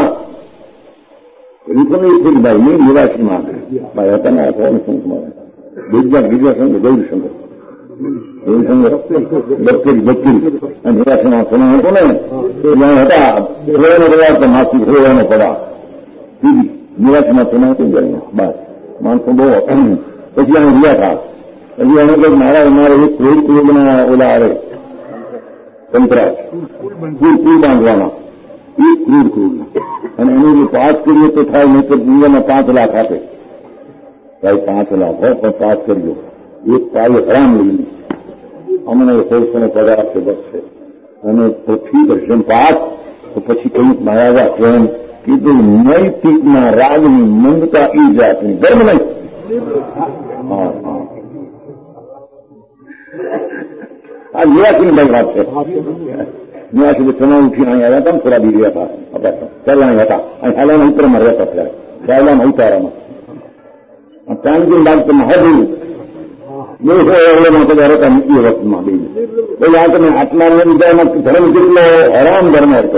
રીતનભાઈ નિવાસીમાં ભાઈ હતા ને સંતમાં બીજા બીજા સંઘ ગૌરીશંકર ગૌરીશંકર બકરી બકરી અને નિવાસીમાં સોના હતો ને ત્યાં હતા ફોવાનો પદાર્થ માસી ફોવાનો પદાર્થ બીજી નિવાસીમાં સોના હતું જાય બસ માણસો બહુ પછી અમે રહ્યા હતા. પછી અમે કંઈક મારા મારે એક કોઈ કોઈના ઓલા આવે કંતરાજ કુલ કુલ બાંધવાના એ ક્રૂર ક્રૂરના અને એનું જો પાસ કરીએ તો થાય નહીં તો દુનિયામાં પાંચ લાખ આપે ભાઈ પાંચ લાખ હોય પણ પાસ કરજો એક પાયો હરામ લઈને અમને સોળસો નો પગાર આપશે બસ છે અને પૃથ્વી દર્શન પાસ તો પછી કંઈક માયાવા કેમ કીધું નૈતિકના રાગની મંદતા એ જાતની ધર્મ નહીં. હા હા આ નિવાસીની ભાઈ વાત છે. નિવાસી ચના ઉઠીને અહીં આવ્યા હતા ને થોડા બી રહ્યા હતા પહેલા હતા અહીં હાલાના ઉત્તરમાં રહેતા ત્યારે પહેલાના ઉતારામાં ત્રણ દિન બાદ તમે હજુ બે પગાર હતા એ વખતમાં બે એટલે આ તમે આટલા વિધામાં ધર્મ કેટલો હરામ ધર્મ હતો.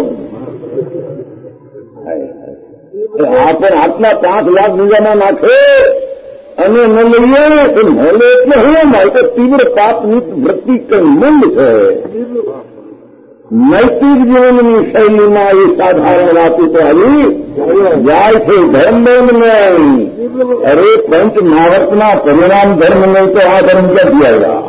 આ પણ આટલા પાંચ લાખ બીજામાં નાખે અને ન લઈએ તો મળે એટલે હું મારે તો તીવ્ર પાપની વૃત્તિ કઈ મંદ છે. નૈતિક જીવનની શૈલીમાં એ સાધારણ વાતો તો આવી જાય છે. ધર્મ ધર્મ નહીં. અરે પંચ મહાવર્તના પરિણામ ધર્મ નહીં તો આ ધર્મ ક્યાંથી આવ્યા?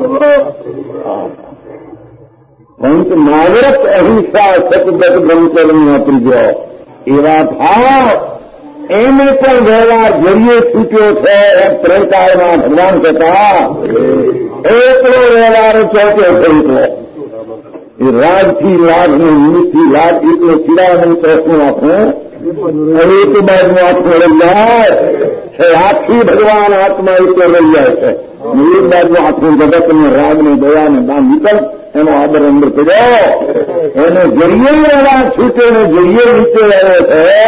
પંચ મહાવર્ત અહિંસા સતત બ્રહ્મચર્ય ત્રીજો એવા ભાવ એને પણ વ્યવહાર જરીએ છૂટ્યો છે. ત્રેતાળમાં ભગવાન કહેતા એકલો વ્યવહાર ચોટ્યો છે. એકલો એ રાજથી લાભ ને નિમિત્તથી લાભ એટલો ચિરાવાનું પ્રશ્ન આપણે હવે એક બાજુ આત્મા લઈ જાય છે. આખી ભગવાન આત્મા એટલો લઈ જાય છે. એક બાજુ આખું જગતને રાગ ને દયા ને દાન નીકળ એનો આદર અંદર કર્યો એને જરીએ વ્યવહાર છૂટે ને જરીએ નીચે આવ્યો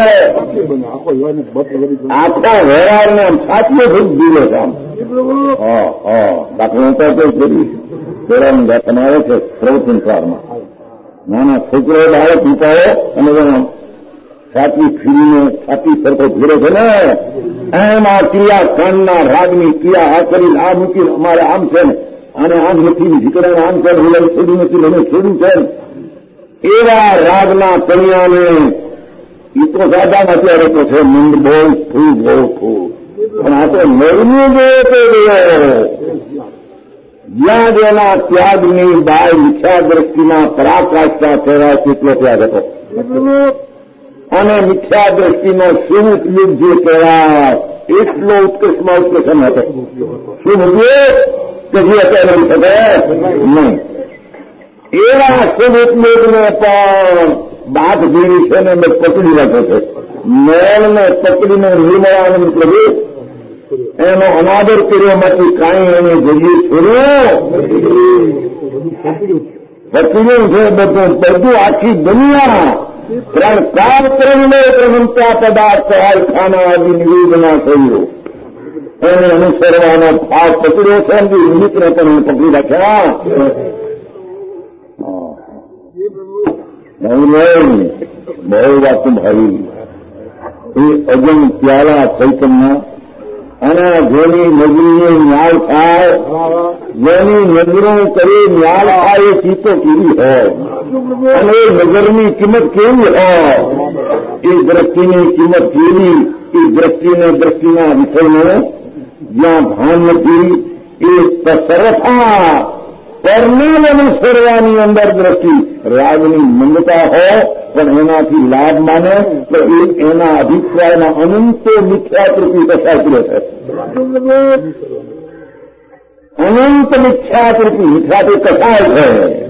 છે. આખા વ્યવહારને સાચો ભૂત દીધો છે. આમ હા હા દાખલો કરી પેલાની જાતન આવે છે પ્રવચન કાળમાં નાના છોકરો બાળક ઉપાડો અને એનો સાચી ફીરીને છાતી સરખો ઘેરે છે ને એમ આ ક્રિયા કાંડના રાગની ક્રિયા આ કરી આ મૂકી અમારે આમ છે ને અને આમ નથી દીકરાને આમ છે હું છોડ્યું નથી એને છોડ્યું છે એવા રાગના કન્યાને એ તો સાદામાં અત્યારે તો છે મંદ બહુ ફૂલ બહુ ફૂલ પણ આ તો નરમી ગયો તો ગયો જ્યાં જેના ત્યાગની બાય મિથ્યા દ્રષ્ટિના પરાકાષ્ઠા કહેવાય કેટલો ત્યાગ હતો અને મિથ્યા દ્રષ્ટિનો શુભ યુગ જે કહેવાય એટલો ઉત્કૃષ્ટમાં ઉત્કૃષ્ટ હતો. શું મૂક્યું કે જે અત્યારે શકે નહીં એવા શુભ ઉપયોગને પણ બાદ જેવી છે ને મેં પકડી રાખે છે. મેળને પકડીને નિર્મળાનંદ પ્રભુ એનો અનાદર કરવા માટે કાંઈ એને જઈએ છોડ્યો પકડ્યું છે બધું બધું આખી દુનિયા ત્રણ કાળ ત્રણને પ્રમંતા પદાર્થ ખાના આદિ નિવેદના થયું એને અનુસરવાનો ભાવ પકડ્યો છે એમ નિમિત્તને પણ એને પકડી રાખ્યા. બહુ વાત ભાવી એ અજમ પ્યાલા ચૈતન્ય અને જેની નજરીએ ન્યાય થાય જેની નજરો કરી ન્યાય થાય એ ચીતો કેવી હોય અને એ નજરની કિંમત કેવી હોય એ દ્રષ્ટિની કિંમત કેવી એ દ્રષ્ટિને દ્રષ્ટિના વિષયનો જ્યાં ભાન નથી એ સર્વથા પરમેલ અનુસરવાની અંદર દ્રષ્ટિ રાગની મંદતા હોય પણ એનાથી લાભ માને તો એ એના અભિપ્રાયના અનંતો મિથ્યાકૃતિ કસાય છે. અનંત મિથ્યાકૃતિ મિથ્યાથી કસાય છે.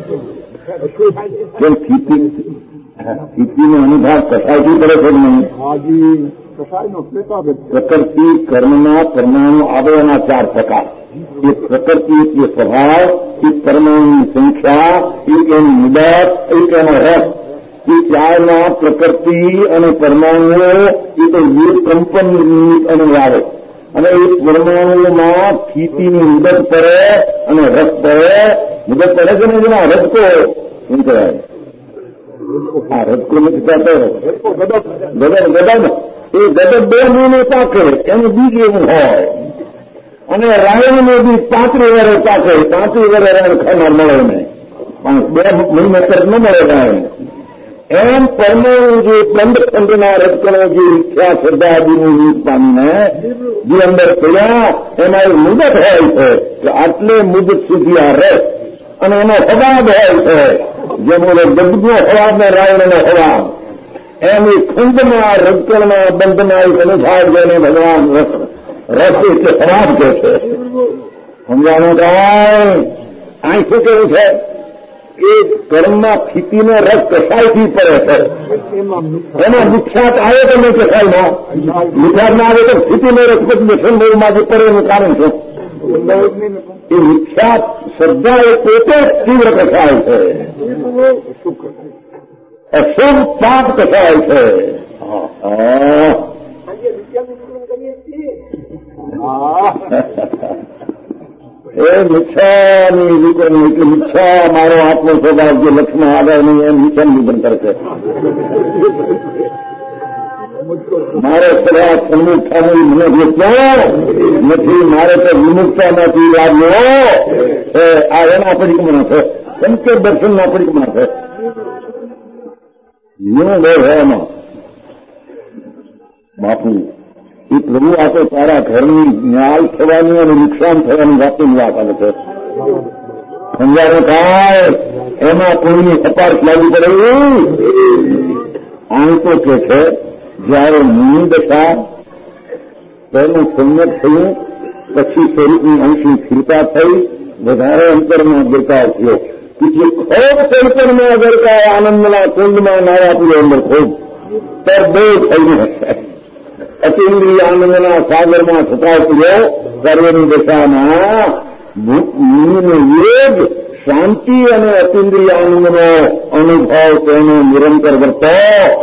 કેમ સ્થિતિ સ્થિતિનો અનુભાવ કસાયથી કરે છે નહીં. પ્રકૃતિ કર્મના પરમાણુ આવેના ચાર પ્રકાર એ પ્રકૃતિ એ સ્વભાવ એ પરમાણુની સંખ્યા એક એની મુદત એક એનો રસ એ ચારના પ્રકૃતિ અને પરમાણુઓ એ તો વીર કંપન નિમિત્ત અને આવે અને એ પરમાણુઓમાં સ્થિતિની મુદત પડે અને રસ પડે મુદત પડે છે ને જેના રજકો શું કહેવાય, હા રજકો નથી કહેતો ગદબ ગદબ, એ ગદબ બે મહિને પાકે એનું બીજ એવું હોય, અને રાયણનું બીજ પાંત્રીસ વર્ષે પાકે, પાંત્રીસ વર્ષે રાયણ ખાનાર મળે ને, બે મહિને તરફ ન મળે રાયણ. એમ પરમાણુ જે બંધખંડના રજકણો જે ઈચ્છા શ્રદ્ધાદીની નીત પામીને જે અંદર થયા એમાં એક મુદત હોય છે કે આટલે મુદત સુધી આ રસ અને એનો હવાદ હોય છે, જેમ ઓલો ગદબનો હવાદ ને રાયણનો હવાદ, એમ એ ખંડમાં રજકણના બંધના એક અનુભાવ જેને ભગવાન રસ રસ એટલે હવાદ કહે છે. સમજાણું કાંઈ અહીં શું કેવું છે, એ કર્મમાં સ્થિતિનો રસ કસાયથી પડે છે, એમાં વિખ્યાત આવે તો નહીં કસાયમાં, વિખ્યાત ના આવે તો સ્થિતિનો રસ પછી દર્શનભાવમાંથી પડે એનું કારણ શું? એ વિખ્યાત શ્રદ્ધા એ પોતે તીવ્ર કસાય છે, અશુભ પાપ કસાય છે. એ મિથ્યાની વિકરણ એટલે મિથ્યા મારો આત્મ સ્વભાવ જે લક્ષ્મણ આગળ નહીં એમ મિથ્યાનું વિકરણ કરશે. મારો સ્વભાવ સન્મુખતાની મને જેટલો નથી, મારે તો વિમુક્તામાંથી લાવ્યો આ એના પરિક્રમણા છે, કેમ કે દર્શનના પરિક્રમણા છે. જીવનો બહુ હોય એમાં બાપુ એ પ્રભુ આ તો તારા ઘરની ન્યાય થવાની અને નુકસાન થવાની વાતની વાત આવે છે. સમજાવે થાય એમાં કોઈની અપાર લાગુ પડે. આમ તો કે છે જયારે મુનિ દશા તેનું સંયત થયું પછી સ્વરૂપની અંશની સ્થિરતા થઈ, વધારે અંતરમાં ગરકાવ થયો, પછી ખૂબ ચૈતનમાં ગરકાવ આનંદના કુંડમાં નાયા પૂરો અંદર ખૂબ તર બે થઈને હશે. અતિન્દ્રિય આનંદના સાગરમાં છટાવ પૂર્યો સર્વની દશામાં મુનિનો વિરોધ શાંતિ અને અતિન્દ્રિય આનંદનો અનુભવ તેનો નિરંતર વર્તો.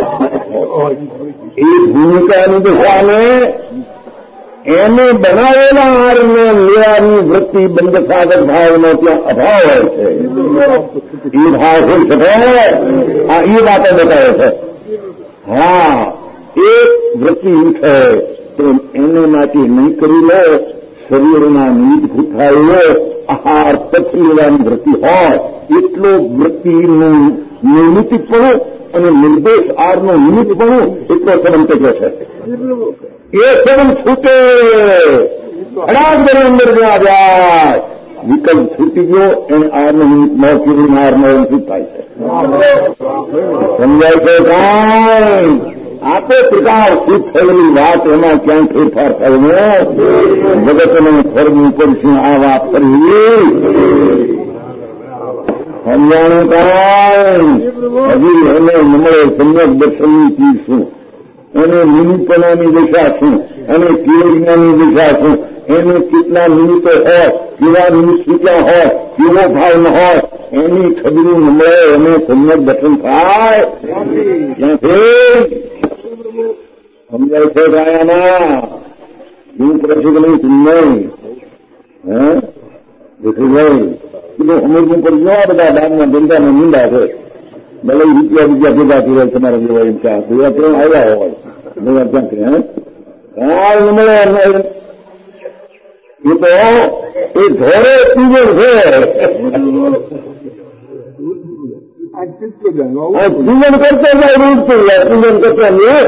એ ભૂમિકાની દશાને એને બનાવેલા હારને લેવાની વૃત્તિ બંધ સાધક ભાવનો ત્યાં અભાવ હોય છે. એ ભાવ શું છે આ એ વાતો બતાવે છે. હા એક વૃત્તિ ઉઠે તો એને માટે નહીં કરી લે, શરીરના નિમિત્ત ભૂખાયેલો આહાર પછી લેવાની વૃત્તિ હોય એટલો વૃત્તિનું નિમિત્તપણું અને નિર્દોષ આરનું નિમિત્તપણું એટલો સંબંધ કર્યો છે. એ સંબંધ છૂટે ખરાબ બની અંદર જ્યાં જાય વિકલ્પ છૂટી ગયો એને આરનો નિમિત્ત ન કેવી આરનો શું થાય છે સમજાય છે કાંઈ? આ તો પ્રકાર શુદ્ધ થયેલી વાત, એમાં ક્યાંય ફેરફાર થયો જગતને ફરવું પડશે આ વાત કરવી. સમજાણું કાંઈ? હજી એને મળે સમ્યક દર્શનની ચીજ શું, એને નિમિત્તનાની દિશા શું, અને કેવડિયાની દિશા શું, એને કેટલા નિમિત્તો હોય, કેવા નિમિત્ત કેટલા હોય, કેવો ભાવ ન હોય, એની ખબરી મળે, એને સમ્યક દર્શન થાય. ક્યાંથી સમજાય છે ગાયામાં શું પ્રસિદ્ધ નહીં સુનવાઈ હે દેખી ગઈ કીધું સમજવું પડશે. આ બધા ડામના ધંધામાં નિંદા છે, ભલે રૂપિયા બીજા ભેગા થઈ રહ્યા તમારા જેવા એમ ક્યાં ભેગા કેમ આવ્યા હોય ભેગા ક્યાંથી હે કાલ મળે એ તો એ ધોરે પૂજન છે. પૂજન કરતા જાય રૂપ થઈ જાય, પૂજન કરતા નહીં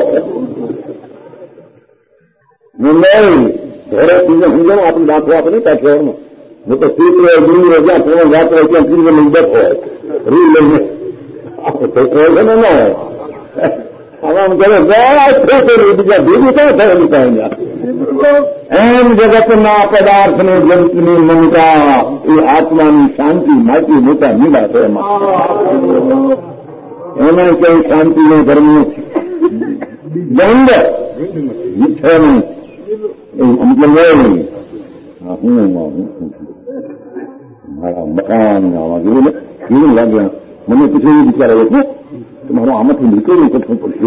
નહીં ધોરે પૂજન સમજો આપણી દાખલો આપણે કાઠિયાવાડમાં નહીં તો સીટ હોય દિલ્હી હોય જ્યાં પૂર્ણ જાત હોય ત્યાં પૂજન લઈને બેઠો હોય રીલ લઈને છે ને ન હોય આમ કરે બીજા ભેગું ક્યાં થયેલું કાંઈ એમ જગતના પદાર્થની જંતુની મમતા એ આત્માની શાંતિ માટે મોટા મીડા છે. એમાં એમાં કઈ શાંતિનો ધર્મ નથી, દંડ છે નહીં મતલબ નહીં. હું મારા મકાન કેવું ને કેવું લાગે મને પૂછ્યું એવું વિચાર આવ્યો છે કે મારું આમાંથી નીકળવું કઠું પડશે.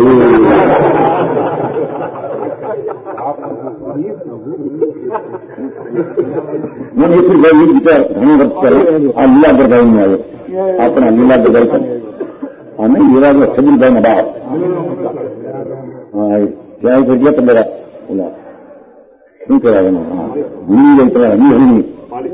મને એટલું ભાઈ વિચાર ઘણા વર્ષ કરે આ લીલા ગરભાઈ આવ્યો આપણા લીલા ગરભાઈ પણ અને લીલા સબીરભાઈ ના બાપ ત્યાં જગ્યા તો બધા ઓલા શું કહેવાય એનો હા ભૂલી ગઈ તમારા નિહળની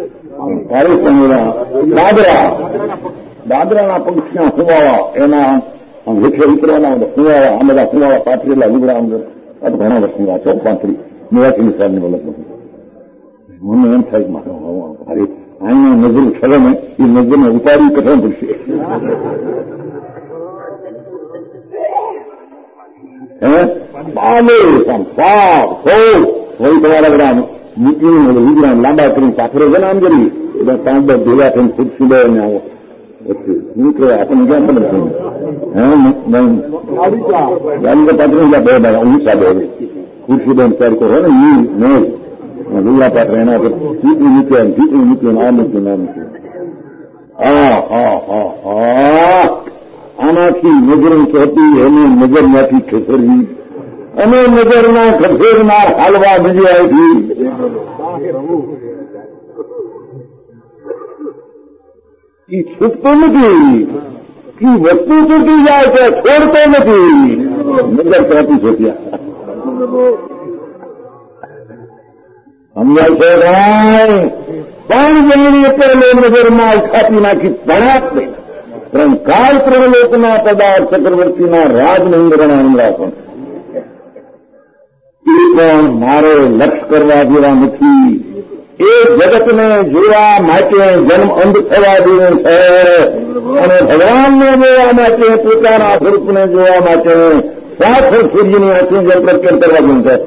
દાદરા દાદરાના પંખીના હુવાવા એના હેઠે ઉતરવાના હુવાવા આ બધા હુવાવા પાથરેલા લીગડા અંદર આ તો ઘણા વર્ષની વાત છે પાંત્રી મેવાથી સાહેબની વલક મને એમ થાય મારો અરે અહીંયા નજર ખરે ને એ નજરને ઉપાડી કઠણ પડશે હે બાલે સાફ વળી તમારા બધા મૂકીને લીગડા લાંબા કરીને પાથરે છે ને આમ કરી એટલે પાંચ દસ ભેગા થઈને ખુરશી લે ને આવો નીકળે આપણને ક્યાં પડે ગાડી પાત્ર બે બાર ઊંચા બે ખુરશી બેન તૈયાર કરો ને એ નહીં લીલા પાત્ર એના પર ચીટલી મૂક્યા ચીટલી મૂક્યું આ મૂક્યું ના મૂક્યું હા હા હા હા આનાથી નજર ચોટી એને નજરમાંથી ખસેડવી અને નજરના ખસેડનાર હાલવા બીજી આવી એ છૂટતો નથી એ વસ્તુ છૂટી જાય છે છોડતો નથી નજર ત્યાંથી છૂટ્યા સમજાય છે પણ જમીન એટલે નજરમાં ઉખાતી નાખી પણાત નહીં પણ કાળ પ્રલોકના પદાર્થ ચક્રવર્તીના રાજમહેન્દ્રના ઇન્દ્રા પણ એ પણ મારે લક્ષ કરવા જેવા નથી એ જગતને જોવા માટે જન્મ અંધ થવા દેવું છે અને ભગવાનને જોવા માટે પોતાના સ્વરૂપને જોવા માટે સાત સૂર્યની આંખની જેમ પ્રત્યર કરવા જેવું છે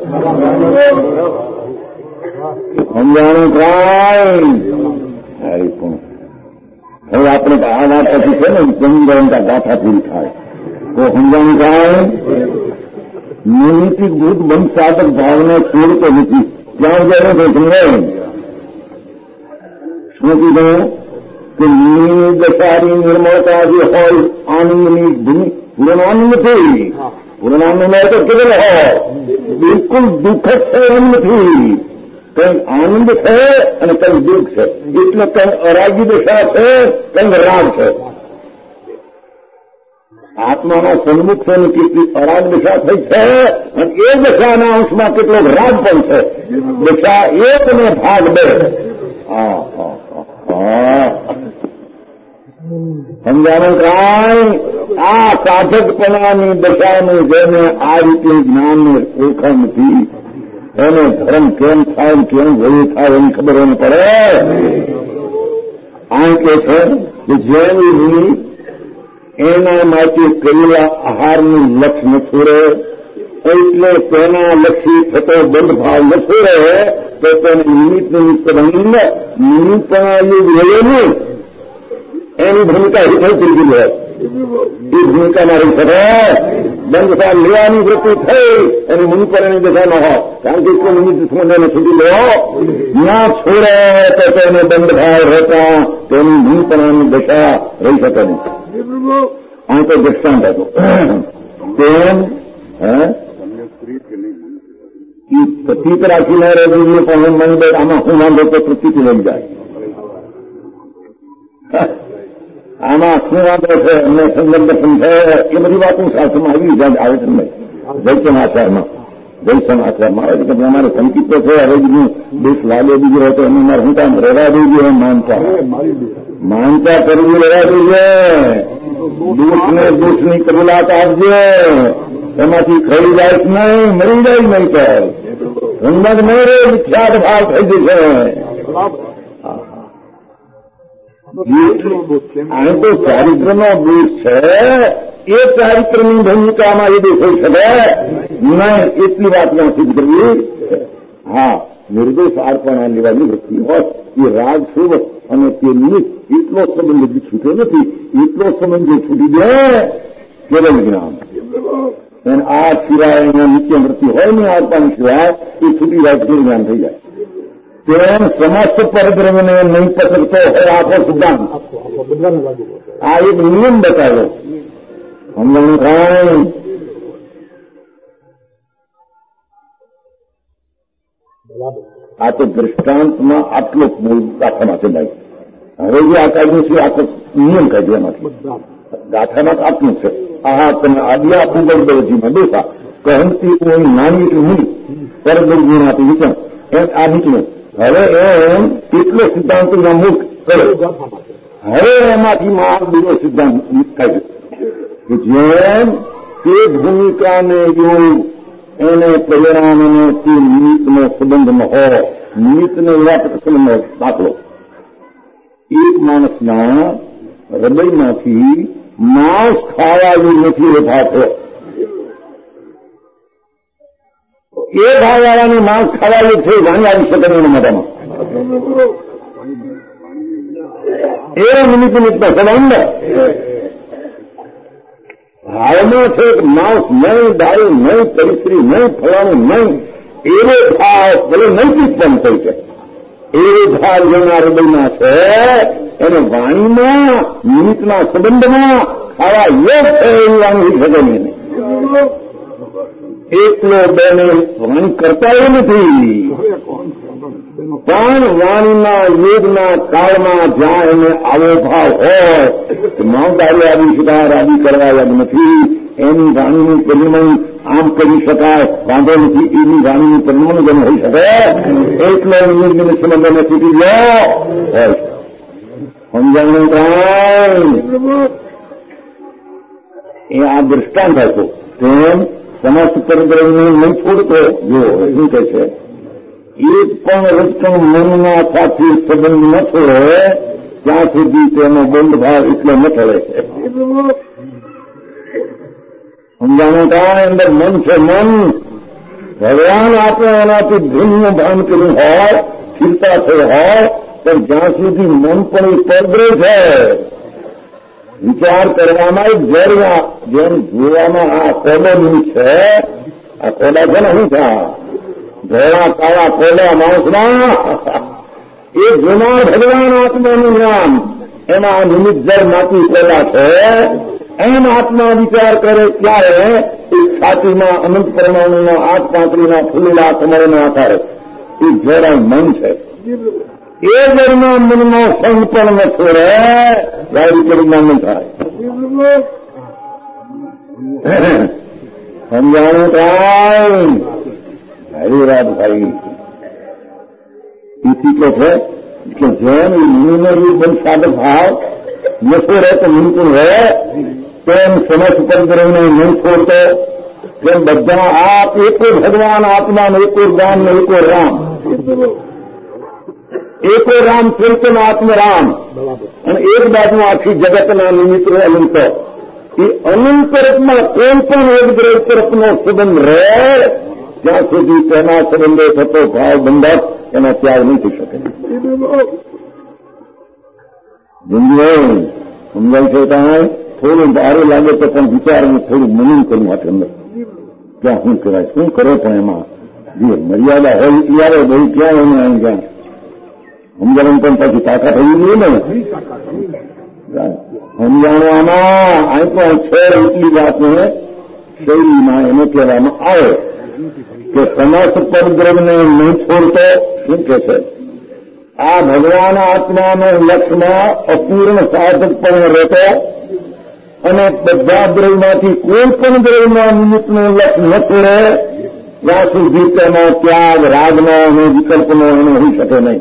સમજાણું કાંઈ અરે પણ હવે આપણે આ વાત પછી છે ને ચંદ્રંકા ગાથા પૂરી થાય તો સમજાણું કાંઈ નિમિત્તિક ભૂત બંધ સાધક ભાવને છોડતો નથી ત્યાં જઈને તો સમજાય શું કીધું કે નિર્દશાની નિર્મળતા જે હોય આનંદની ભૂમિ પૂર્ણાનંદ નથી પૂર્ણાનંદ તો કેવલ હોય બિલકુલ દુઃખ છે એમ નથી કંઈક આનંદ છે અને કંઈક દુઃખ છે એટલે કંઈક અરાગી દશા છે કંઈક રાગ છે આત્માના સન્મુખ છે કેટલી અરાગ દશા થઈ છે અને એ દશાના અંશમાં કેટલો રાગ પણ છે દશા એક ને ભાગ બે હા હા સમજાણું કાંઈ આ સાધકપણાની દશાની જેને આ રીતે જ્ઞાનને ઓળખાણ નથી એને ધર્મ કેમ થાય કેમ ભૂલ થાય એની ખબર એને પડે આ કે છે કે જેની એના માટે કરેલા આહારનું લક્ષ ન છોડે એટલે તેના લક્ષી થતો બંધ ભાવ ન છોડે તો તેને નિમિત્ત નિમિત્ત બંધ નિમિત્તના યુગ રહ્યો નહીં એની ભૂમિકા હેઠળ થઈ ગઈ હોય એ ભૂમિકામાં રહી શકે બંધ ભાવ લેવાની વૃત્તિ થઈ અને મુનિ પર એની દશા ન હોય કારણ કે કોઈ નિમિત્ત સમજાને છૂટી લો ના છોડે તો તેને બંધ ભાવ રહેતા તેની મુનિપણાની દશા રહી શકે નહીં આ તો દ્રષ્ટાંત હતો તેમ હે પ્રતીક રાખીને રજૂ પણ મંદિર આમાં હું વાંધો તો પ્રતીક લઈ જાય આમાં શું વાંધો છે એમને સંગમ દર્શન છે એ બધી વાતો શાસ્ત્રમાં આવી જાય આવે છે નહીં જૈસમ આચારમાં જૈસમ આચારમાં આવે છે કે અમારે સંકિતો છે હવે બીજું દેશ લાગે બીજો હોય તો એમને મારે હું કામ રહેવા દેજો એમ માનતા માનતા કરવી રહેવા દેજે દુઃખને દુઃખની કબૂલાત આપજે એમાંથી ખરી જાય નહીં મરી જાય નહીં તો હિંમત નહીં રે વિખ્યાત ભાવ થઈ જશે આ તો ચારિત્રનો દોષ છે એ ચારિત્રની ભૂમિકામાં એ દેખાઈ શકે નહીં એટલી વાત સિદ્ધ કરવી હા નિર્દોષ અર્પણા લેવાની વૃત્તિ હોય એ રાગ શુભ અને તે નિમિત્ત એટલો સંબંધ હજી છૂટ્યો નથી એટલો સંબંધ જે છૂટી દે કેવલ જ્ઞાન અને આ સિવાય એના નિત્ય વૃત્તિ હોય ને અર્પણ સિવાય એ છૂટી જાય કેવું જ્ઞાન થઈ જાય તેમ સમસ્ત પરદ્રવ્યને નહીં પસંદતો હોય આખો સિદ્ધાંત આ એક નિયમ બતાવ્યો સમજાણું કાંઈ આ તો દ્રષ્ટાંતમાં આટલો ગાથા માટે ભાઈ. હવે જે આ કાઢ્યું છે આખો નિયમ કાઢ્યો એમાંથી ગાથામાં આટલું છે. આ તમે આદિયા પુગળજીમાં બેસા કહંતી કોઈ નાની એટલું મુનિ પરગુણાથી વિચાર એમ આ નીકળ્યું. હવે એમ કેટલો સિદ્ધાંતના મુખ કર્યો. હવે એમાંથી માં બીજો સિદ્ધાંત કાઢ્યો કે જેમ તે ભૂમિકાને યોગ એને પરિણામ અને તે નિમિત્તનો સંબંધમાં હોય. નિમિત્તનો એવા પ્રસંગનો દાખલો એક માણસના હૃદયમાંથી માંસ ખાવાનું નથી એ ભાવ થયો. એ ભાવવાળાને માંસ ખાવાનું છે જાણી આવી શકે એના મોઢામાં. એ નિમિત્ત નિમિત્તનો સંબંધ ભાવમાં છે. માંસ નહીં, દારૂ નહીં, પરિશ્રી નહીં, ફલાણું નહીં, એવો ભાવ ભલે નૈતિક પણ થઈ છે. એવો ભાવ જેના હૃદયમાં છે એને વાણીમાં નિમિત્તના સંબંધમાં ખાવા યોગ છે એવી વાણી હોઈ શકે નહીં. એકલો બેને વાણી કરતા એ નથી, પણ વાણીના યોગના કાળમાં જ્યાં એને આવો ભાવ હોય માઉન્ટ આરી આદિ શિકાર આદિ કરવા યાદ નથી. એની વાણીનું પરિણામ આમ કરી શકાય, વાંધો નથી. એની વાણીનું પરિણામ જેમ હોઈ શકે એટલો નિમિત્ત સંબંધને ચૂકી ગયો હોય. સમજાણું કાંઈ એ આ દ્રષ્ટાંત હતું. તેમ સમસ્ત પરદ્રવ્યને નહીં છોડતો. જો શું કહે છે, એક પણ રચકણ મનના સાથે સંબંધ ન છોડે ત્યાં સુધી તેનો બંધ ભાવ એટલે ન ચડે છે. સમજાણું કાંઈ અંદર મન છે. મન ભગવાન આપણે એનાથી ભૂલનું ભાન કર્યું હોય, સ્થિરતા થઈ હોય, પણ જ્યાં સુધી મન પણ એ પરદ્રવ છે. વિચાર કરવામાં એક જરિયા જેમ જોવામાં આ કોડાની છે. આ કોડા છે ને શું થયા ધોળા કાળા કોડા માણસના એ જુનાર ભગવાન આત્માનું નામ એમાં આ નિમિત્ત જળ માટી કોડા છે. એમ આત્મા વિચાર કરે ત્યારે એક છાતીમાં અનંત પરમાણુના આઠ પાંત્રીના ફૂલેલા કમળના આધારે એ જરા મન છે. એ જળના મનમાં સંગ પણ ન છોડે ગાડી પરિણામ ન થાય. સમજાણું કાંઈ ભાઈ રાત ભાઈ એથી કે છે કે જેમ એ મુનિનો એ બહુ સાદક ભાવ ન છોડે તો નિમકું રહે, તેમ સમસ્ત પરદ્રવ્યને નહીં છોડતો. તેમ બધા આપ એકો ભગવાન આત્મા એકો ગામ ને એકો રામ, એકો રામ ચૈતન્ય આત્મરામ. અને એક બાજુ આખી જગતના નિમિત્ત અનંત. એ અનંત તરફમાં કોઈ પણ એક દ્રવ તરફનો સંબંધ રહે ત્યાં સુધી તેના સંબંધે થતો ભાવ બંધક એના ત્યાગ નહીં થઈ શકે. સમજાય છે ત્યાં થોડું ભારે લાગે તો પણ વિચારનું થોડું મનન કરવું માટે અંદર ક્યાં શું કરાય, શું કરે પણ એમાં જે મર્યાદા હોય એટલી આવે બહુ ક્યાં એને અહીં જ્યાં સમજાણ પણ પછી તાકાત થઈ ગઈ ને સમજાણવામાં અહીં પણ છે એટલી વાતને શૈલીમાં એને કહેવામાં આવે કે સમસ્ત પરદ્રવ્યને નહીં છોડતો. શું કે છે આ ભગવાન આત્માનો લક્ષ્યમાં અપૂર્ણ સાધક પણ રહેતો અને બધા દ્રવ્યમાંથી કોઈ પણ દ્રવ્યમાં નિમિત્તનું લક્ષ્ય ન છોડે ત્યાં સુધી તેનો ત્યાગ રાગનો અને વિકલ્પનો એને હોઈ શકે નહીં.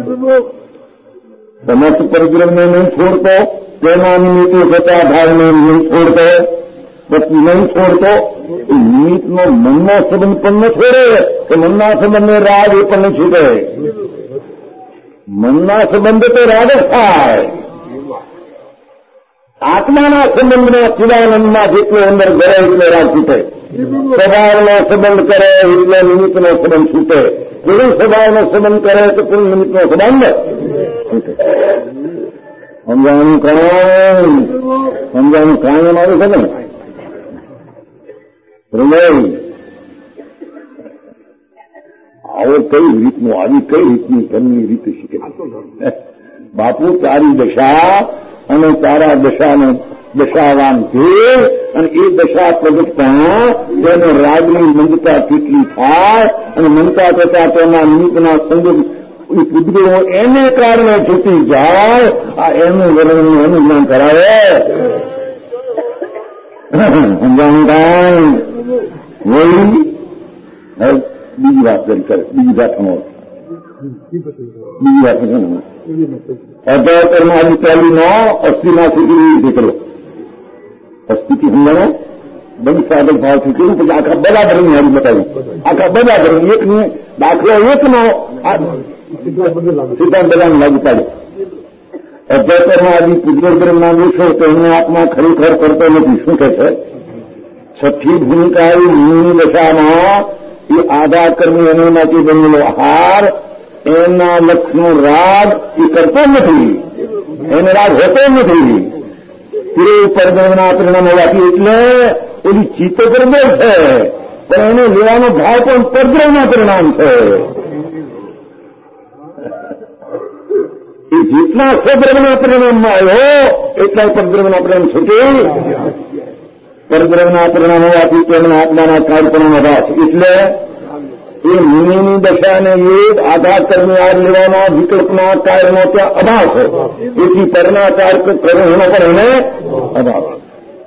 સમસ્ત પરદ્રવ્યને નહીં છોડતો, તેના નિમિત્તે થતા ભાવને નહીં છોડતો, પછી નહીં છોડતો એ નિમિત્તનો મનનો સંબંધ પણ ન છોડે કે મનના સંબંધને રાગ એ પણ નહીં છૂટે. મનના સંબંધ તો રાગ જ થાય. આત્માના સંબંધના ચિદાનંદમાં જેટલો અંદર ગરે એટલે રાગ છૂટે. સ્વભાવનો સંબંધ કરે એટલે નિમિત્તનો સંબંધ છૂટે. પુરુષ સ્વભાવનો સંબંધ કરે તો પુરુષ નિમિત્તનો સંબંધ છૂટે. સમજાવવાનું કાંઈ સમજાવવાનું કાંઈ એમ આવે છે ને હૃદય આવો કઈ રીતનું આવી કઈ રીતની ઘરની રીત શીખે. બાપુ તારી દશા અને તારા દશાનો દશાવાન છે અને એ દશા પ્રગટતા તેને રાગની મંદતા કેટલી થાય અને મનતા થતા તેના નિમિત્તના સંજોગ પુદ્ગળો એને કારણે છૂટી જાય. આ એનું વર્ણન એનું જ્ઞાન કરાવે. સમજાણું કાંઈ વળી બીજી વાત કરી કરે બીજી વાત બીજી વાત અધાકરમાં અધિકારીનો અસ્થિના સુધી રીતે કરો. અસ્થિથી સમજાણો બધી સાધક ભાવથી કેવું પછી આખા બધા ધર્મની હારી બતાવી. આખા બધા ધર્મ એકની દાખલો એકનો સિદ્ધાંત બધાને લાગુ પાડે. અધ્યાત્મમાં આદિ પુદ્ગલ ધર્મના દેશો તો એમને આત્મા ખરેખર કરતો નથી. શું કહે છે? છઠ્ઠી ભૂમિકા મૂળની દશામાં એ આધા કર્મી એનામાંથી બનેલો આહાર એના લક્ષનો રાગ એ કરતો નથી. એને રાગ હોતો નથી. તે પરદ્રવના પરિણામ હોવાથી એટલે એની ચિત્ત પરદ્રવ છે પણ એને લેવાનો ભાવ પણ પરદ્રવના પરિણામ છે. એ જેટલા સ્વદ્રવના પરિણામમાં આવ્યો એટલા પરદ્રવના પરિણામ છૂટે. પરદ્રવના પરિણામ હોવાથી તેમના આત્માના કાર્યપણનો અભાવ છે. એટલે એ મુનિની દશાને એ આધાર કરીને આર લેવાના વિકલ્પના કાર્યનો ત્યાં અભાવ છે. એથી પરના કાર્ય કરો એનો પણ એને અભાવ છે.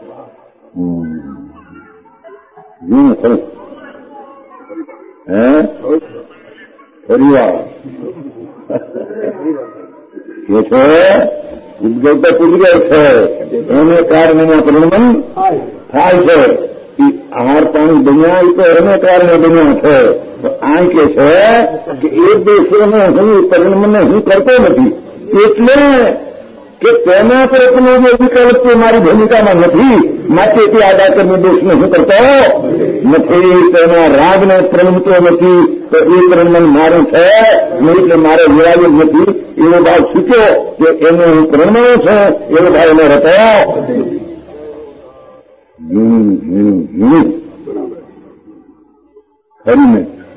હે પરિવાર કે છે પૂજગલ તો પૂજગલ છે એને કારણે પરિણામ થાય છે. આહાર પાણી બન્યા એ તો એને કારણે બન્યા છે. આ કે છે કે એક દેશોને હું પરિણામને હું કરતો નથી એટલે કે તેના પ્રયત્નો જે વિકલ્પ તે મારી ભૂમિકામાં નથી માટે તે આદાકરની દોષને હું કરતો નથી. તેના રાગને પ્રણમતો નથી તો એ પરિણામ મારું છે નહીં એટલે મારે લેવાયું નથી. એવો ભાવ શીખ્યો કે એને હું પ્રણમાયો છે એવો ભાવ એને હતો. ખરીને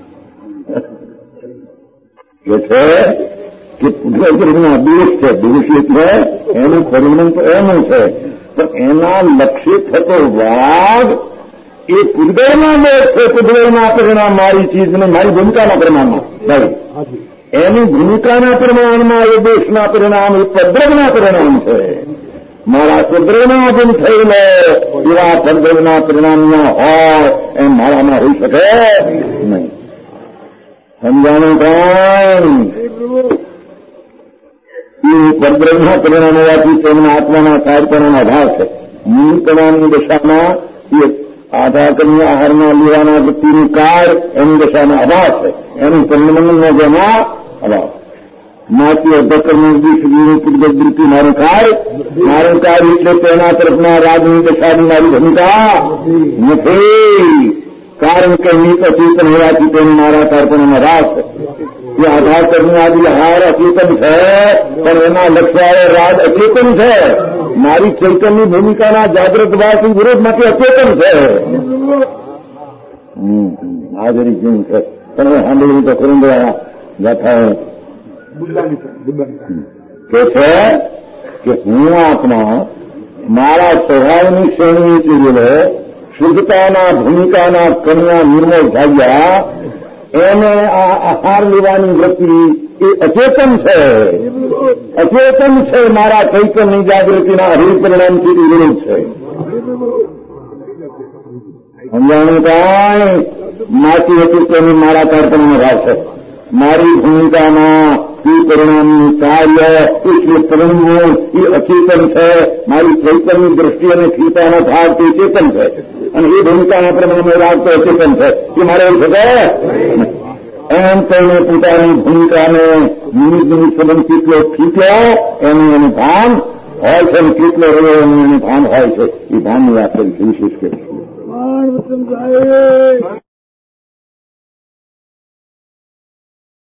કે છે કે પુદ્ગલના દોષ છે. દોષ એટલે એનું પરિણામ તો એનું છે પણ એના લક્ષ્ય થતો વાદ એ પુદ્ગલના દોષ છે. પુદ્ગલના પરિણામ મારી ચીજને મારી ભૂમિકાના પરિણામમાં ભાઈ એની ભૂમિકાના પરિણામમાં એ દોષના પરિણામ એ પદ્રવના પરિણામ છે. મારા સ્વદ્રવના અધીન થયેલો એવા પદ્રવના પરિણામના હોય એમ મારામાં હોઈ શકે નહીં. સમજાણું કાંઈ? એ પદ્રવના પરિણામ હોવાથી તેમના આત્માના કાર્યપણનો અભાવ છે. મૂળકણાની દશામાં એ આધાકરની આહારના લેવાના વ્યક્તિનું કાર્ય એની દશામાં અભાવ છે. એનું પરિણામનો જેમાં અભાવ માથી અધકર્મની દીકરીની પૂર્વક વૃત્તિ મારું કાર્ય મારું કાર્ય એટલે તેના તરફના રાજની દશાની મારી ભૂમિકા નથી. કારણ કે નીત અચેતન હોવાથી તેને મારા કાર્યપણનો રાગ છે. એ આધાર કરની આદિ હાર અચેતન છે પણ એના લક્ષ્યાય રાગ અચેતન છે. મારી ચૈતનની ભૂમિકાના જાગૃત ભાવથી વિરોધમાંથી અચેતન છે. હાજરી જેવું છે તમે સાંભળ્યું તો ખરું ગાથાઓ કે છે કે હું આત્મા મારા સ્વભાવની શ્રેણી ચૂરેલો શુદ્ધતાના ભૂમિકાના કન્યા નિર્મળ ભાગ્યા એને આ આહાર લેવાની વૃત્તિ એ અચેતન છે. અચેતન છે. મારા ચૈતનની જાગૃતિના હરિપરિણામથી વિરોધ છે. સમજાણું કાંઈ? માટી હતી તેની મારા કાર્યક્રમનો ભાવ છે. મારી ભૂમિકામાં એ પરિણામનું કાર્ય એટલે પરિણામો એ અચેતન છે. મારી ચૈતનની દ્રષ્ટિ અને સ્થિરતાનો ભાગ તે ચેતન છે અને એ ભૂમિકાના પ્રમાણે રાગ તો અચેતન છે. એ મારે એવું શકે એમ કહીને પોતાની ભૂમિકાને નિમિત્ત નિમિત્ત સંબંધ કેટલો ઠીક્યો એનું એનું ભાન હોય છે અને કેટલો રહ્યો એનું એનું ભાન હોય છે. એ ભાનની વાત કરી વિશેષ કરી